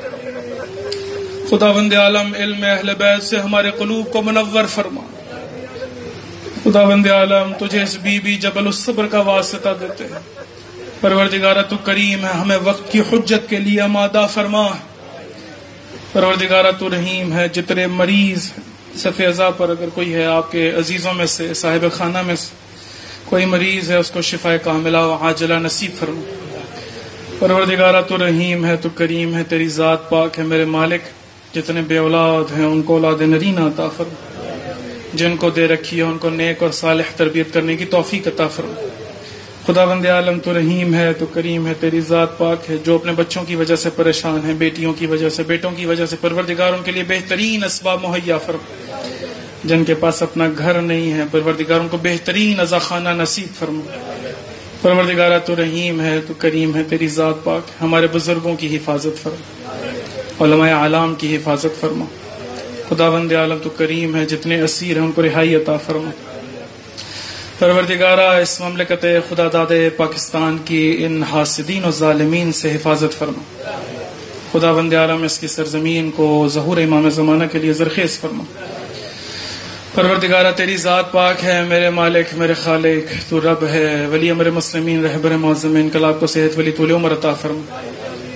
خداوند عالم علم اہل بیت سے ہمارے قلوب کو منور فرما۔ خداوند عالم تجھے اس بی بی جبل الصبر کا واسطہ دیتے ہیں، پروردگارہ تو کریم ہے، ہمیں وقت کی حجت کے لیے آمادہ فرما۔ پروردگارہ تو رحیم ہے، جتنے مریض صف عزا پر اگر کوئی ہے آپ کے عزیزوں میں سے، صاحب خانہ میں سے کوئی مریض ہے، اس کو شفا کاملہ و عاجلہ نصیب فرما۔ پروردگارہ تو رحیم ہے، تو کریم ہے، تیری ذات پاک ہے میرے مالک، جتنے بے اولاد ہیں ان کو اولاد نرینہ عطا فرما، جن کو دے رکھی ہے ان کو نیک اور صالح تربیت کرنے کی توفیق عطا فرما۔ خداوند عالم تو رحیم ہے، تو کریم ہے، تیری ذات پاک ہے، جو اپنے بچوں کی وجہ سے پریشان ہیں، بیٹیوں کی وجہ سے، بیٹوں کی وجہ سے، پروردگار ان کے لیے بہترین اسباب مہیا فرما۔ جن کے پاس اپنا گھر نہیں ہے، پروردگار ان کو بہترین عزاخانہ نصیب فرما۔ پروردگارہ تو رحیم ہے، تو کریم ہے، تیری ذات پاک، ہمارے بزرگوں کی حفاظت فرما، علماء اعلام کی حفاظت فرما۔ خداوند عالم تو کریم ہے، جتنے اسیر ہیں ان کو رہائی عطا فرما۔ پروردگارہ اس مملکت خدا داد پاکستان کی ان حاسدین و ظالمین سے حفاظت فرما۔ خداوند عالم اس کی سرزمین کو ظہور امام زمانہ کے لیے زرخیز فرما۔ پروردگارہ تیری ذات پاک ہے میرے مالک، میرے خالق، تو رب ہے، ولی امر مسلمین، رہبر معظم انقلاب کو صحت ولی طول عمر عطا فرما۔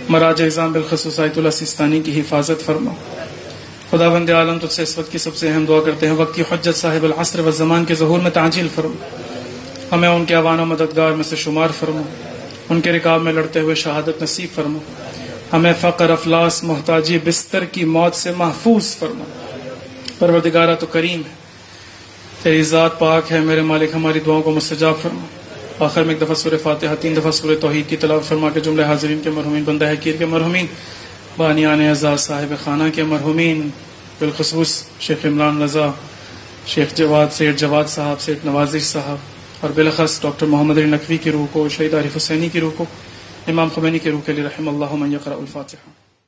مراج اعظام بالخصوص آیت اللہ سیستانی کی حفاظت فرما۔ خداوند عالم تجھ سے اس وقت کی سب سے اہم دعا کرتے ہیں، وقت کی حجت صاحب العصر والزمان کے ظہور میں تعجیل فرما، ہمیں ان کے اعوان و مددگار میں سے شمار فرما، ان کے رکاب میں لڑتے ہوئے شہادت نصیب فرما، ہمیں فقر افلاس محتاجی بستر کی موت سے محفوظ فرما۔ پروردگارہ تو کریم ہے، تیری ذات پاک ہے، میرے مالک ہماری دعاؤں کو مستجاب فرما۔ آخر میں ایک دفعہ سورہ فاتحہ 3 دفعہ سورہ توحید کی تلاوت فرما کے جملے حاضرین کے مرحومین، بندہ حقیر کے مرحومین، بانیان اعزاز صاحب خانہ کے مرحومین، بالخصوص شیخ عمران رضا، شیخ جواد، سیٹ جواد صاحب، سیٹ نوازش صاحب، اور بالاخص ڈاکٹر محمد علی نقوی کی روح کو، شہید عارف حسینی کی روح کو، امام خمینی کی روح کے لیے رحم اللہ من یقرأ الفاتحہ۔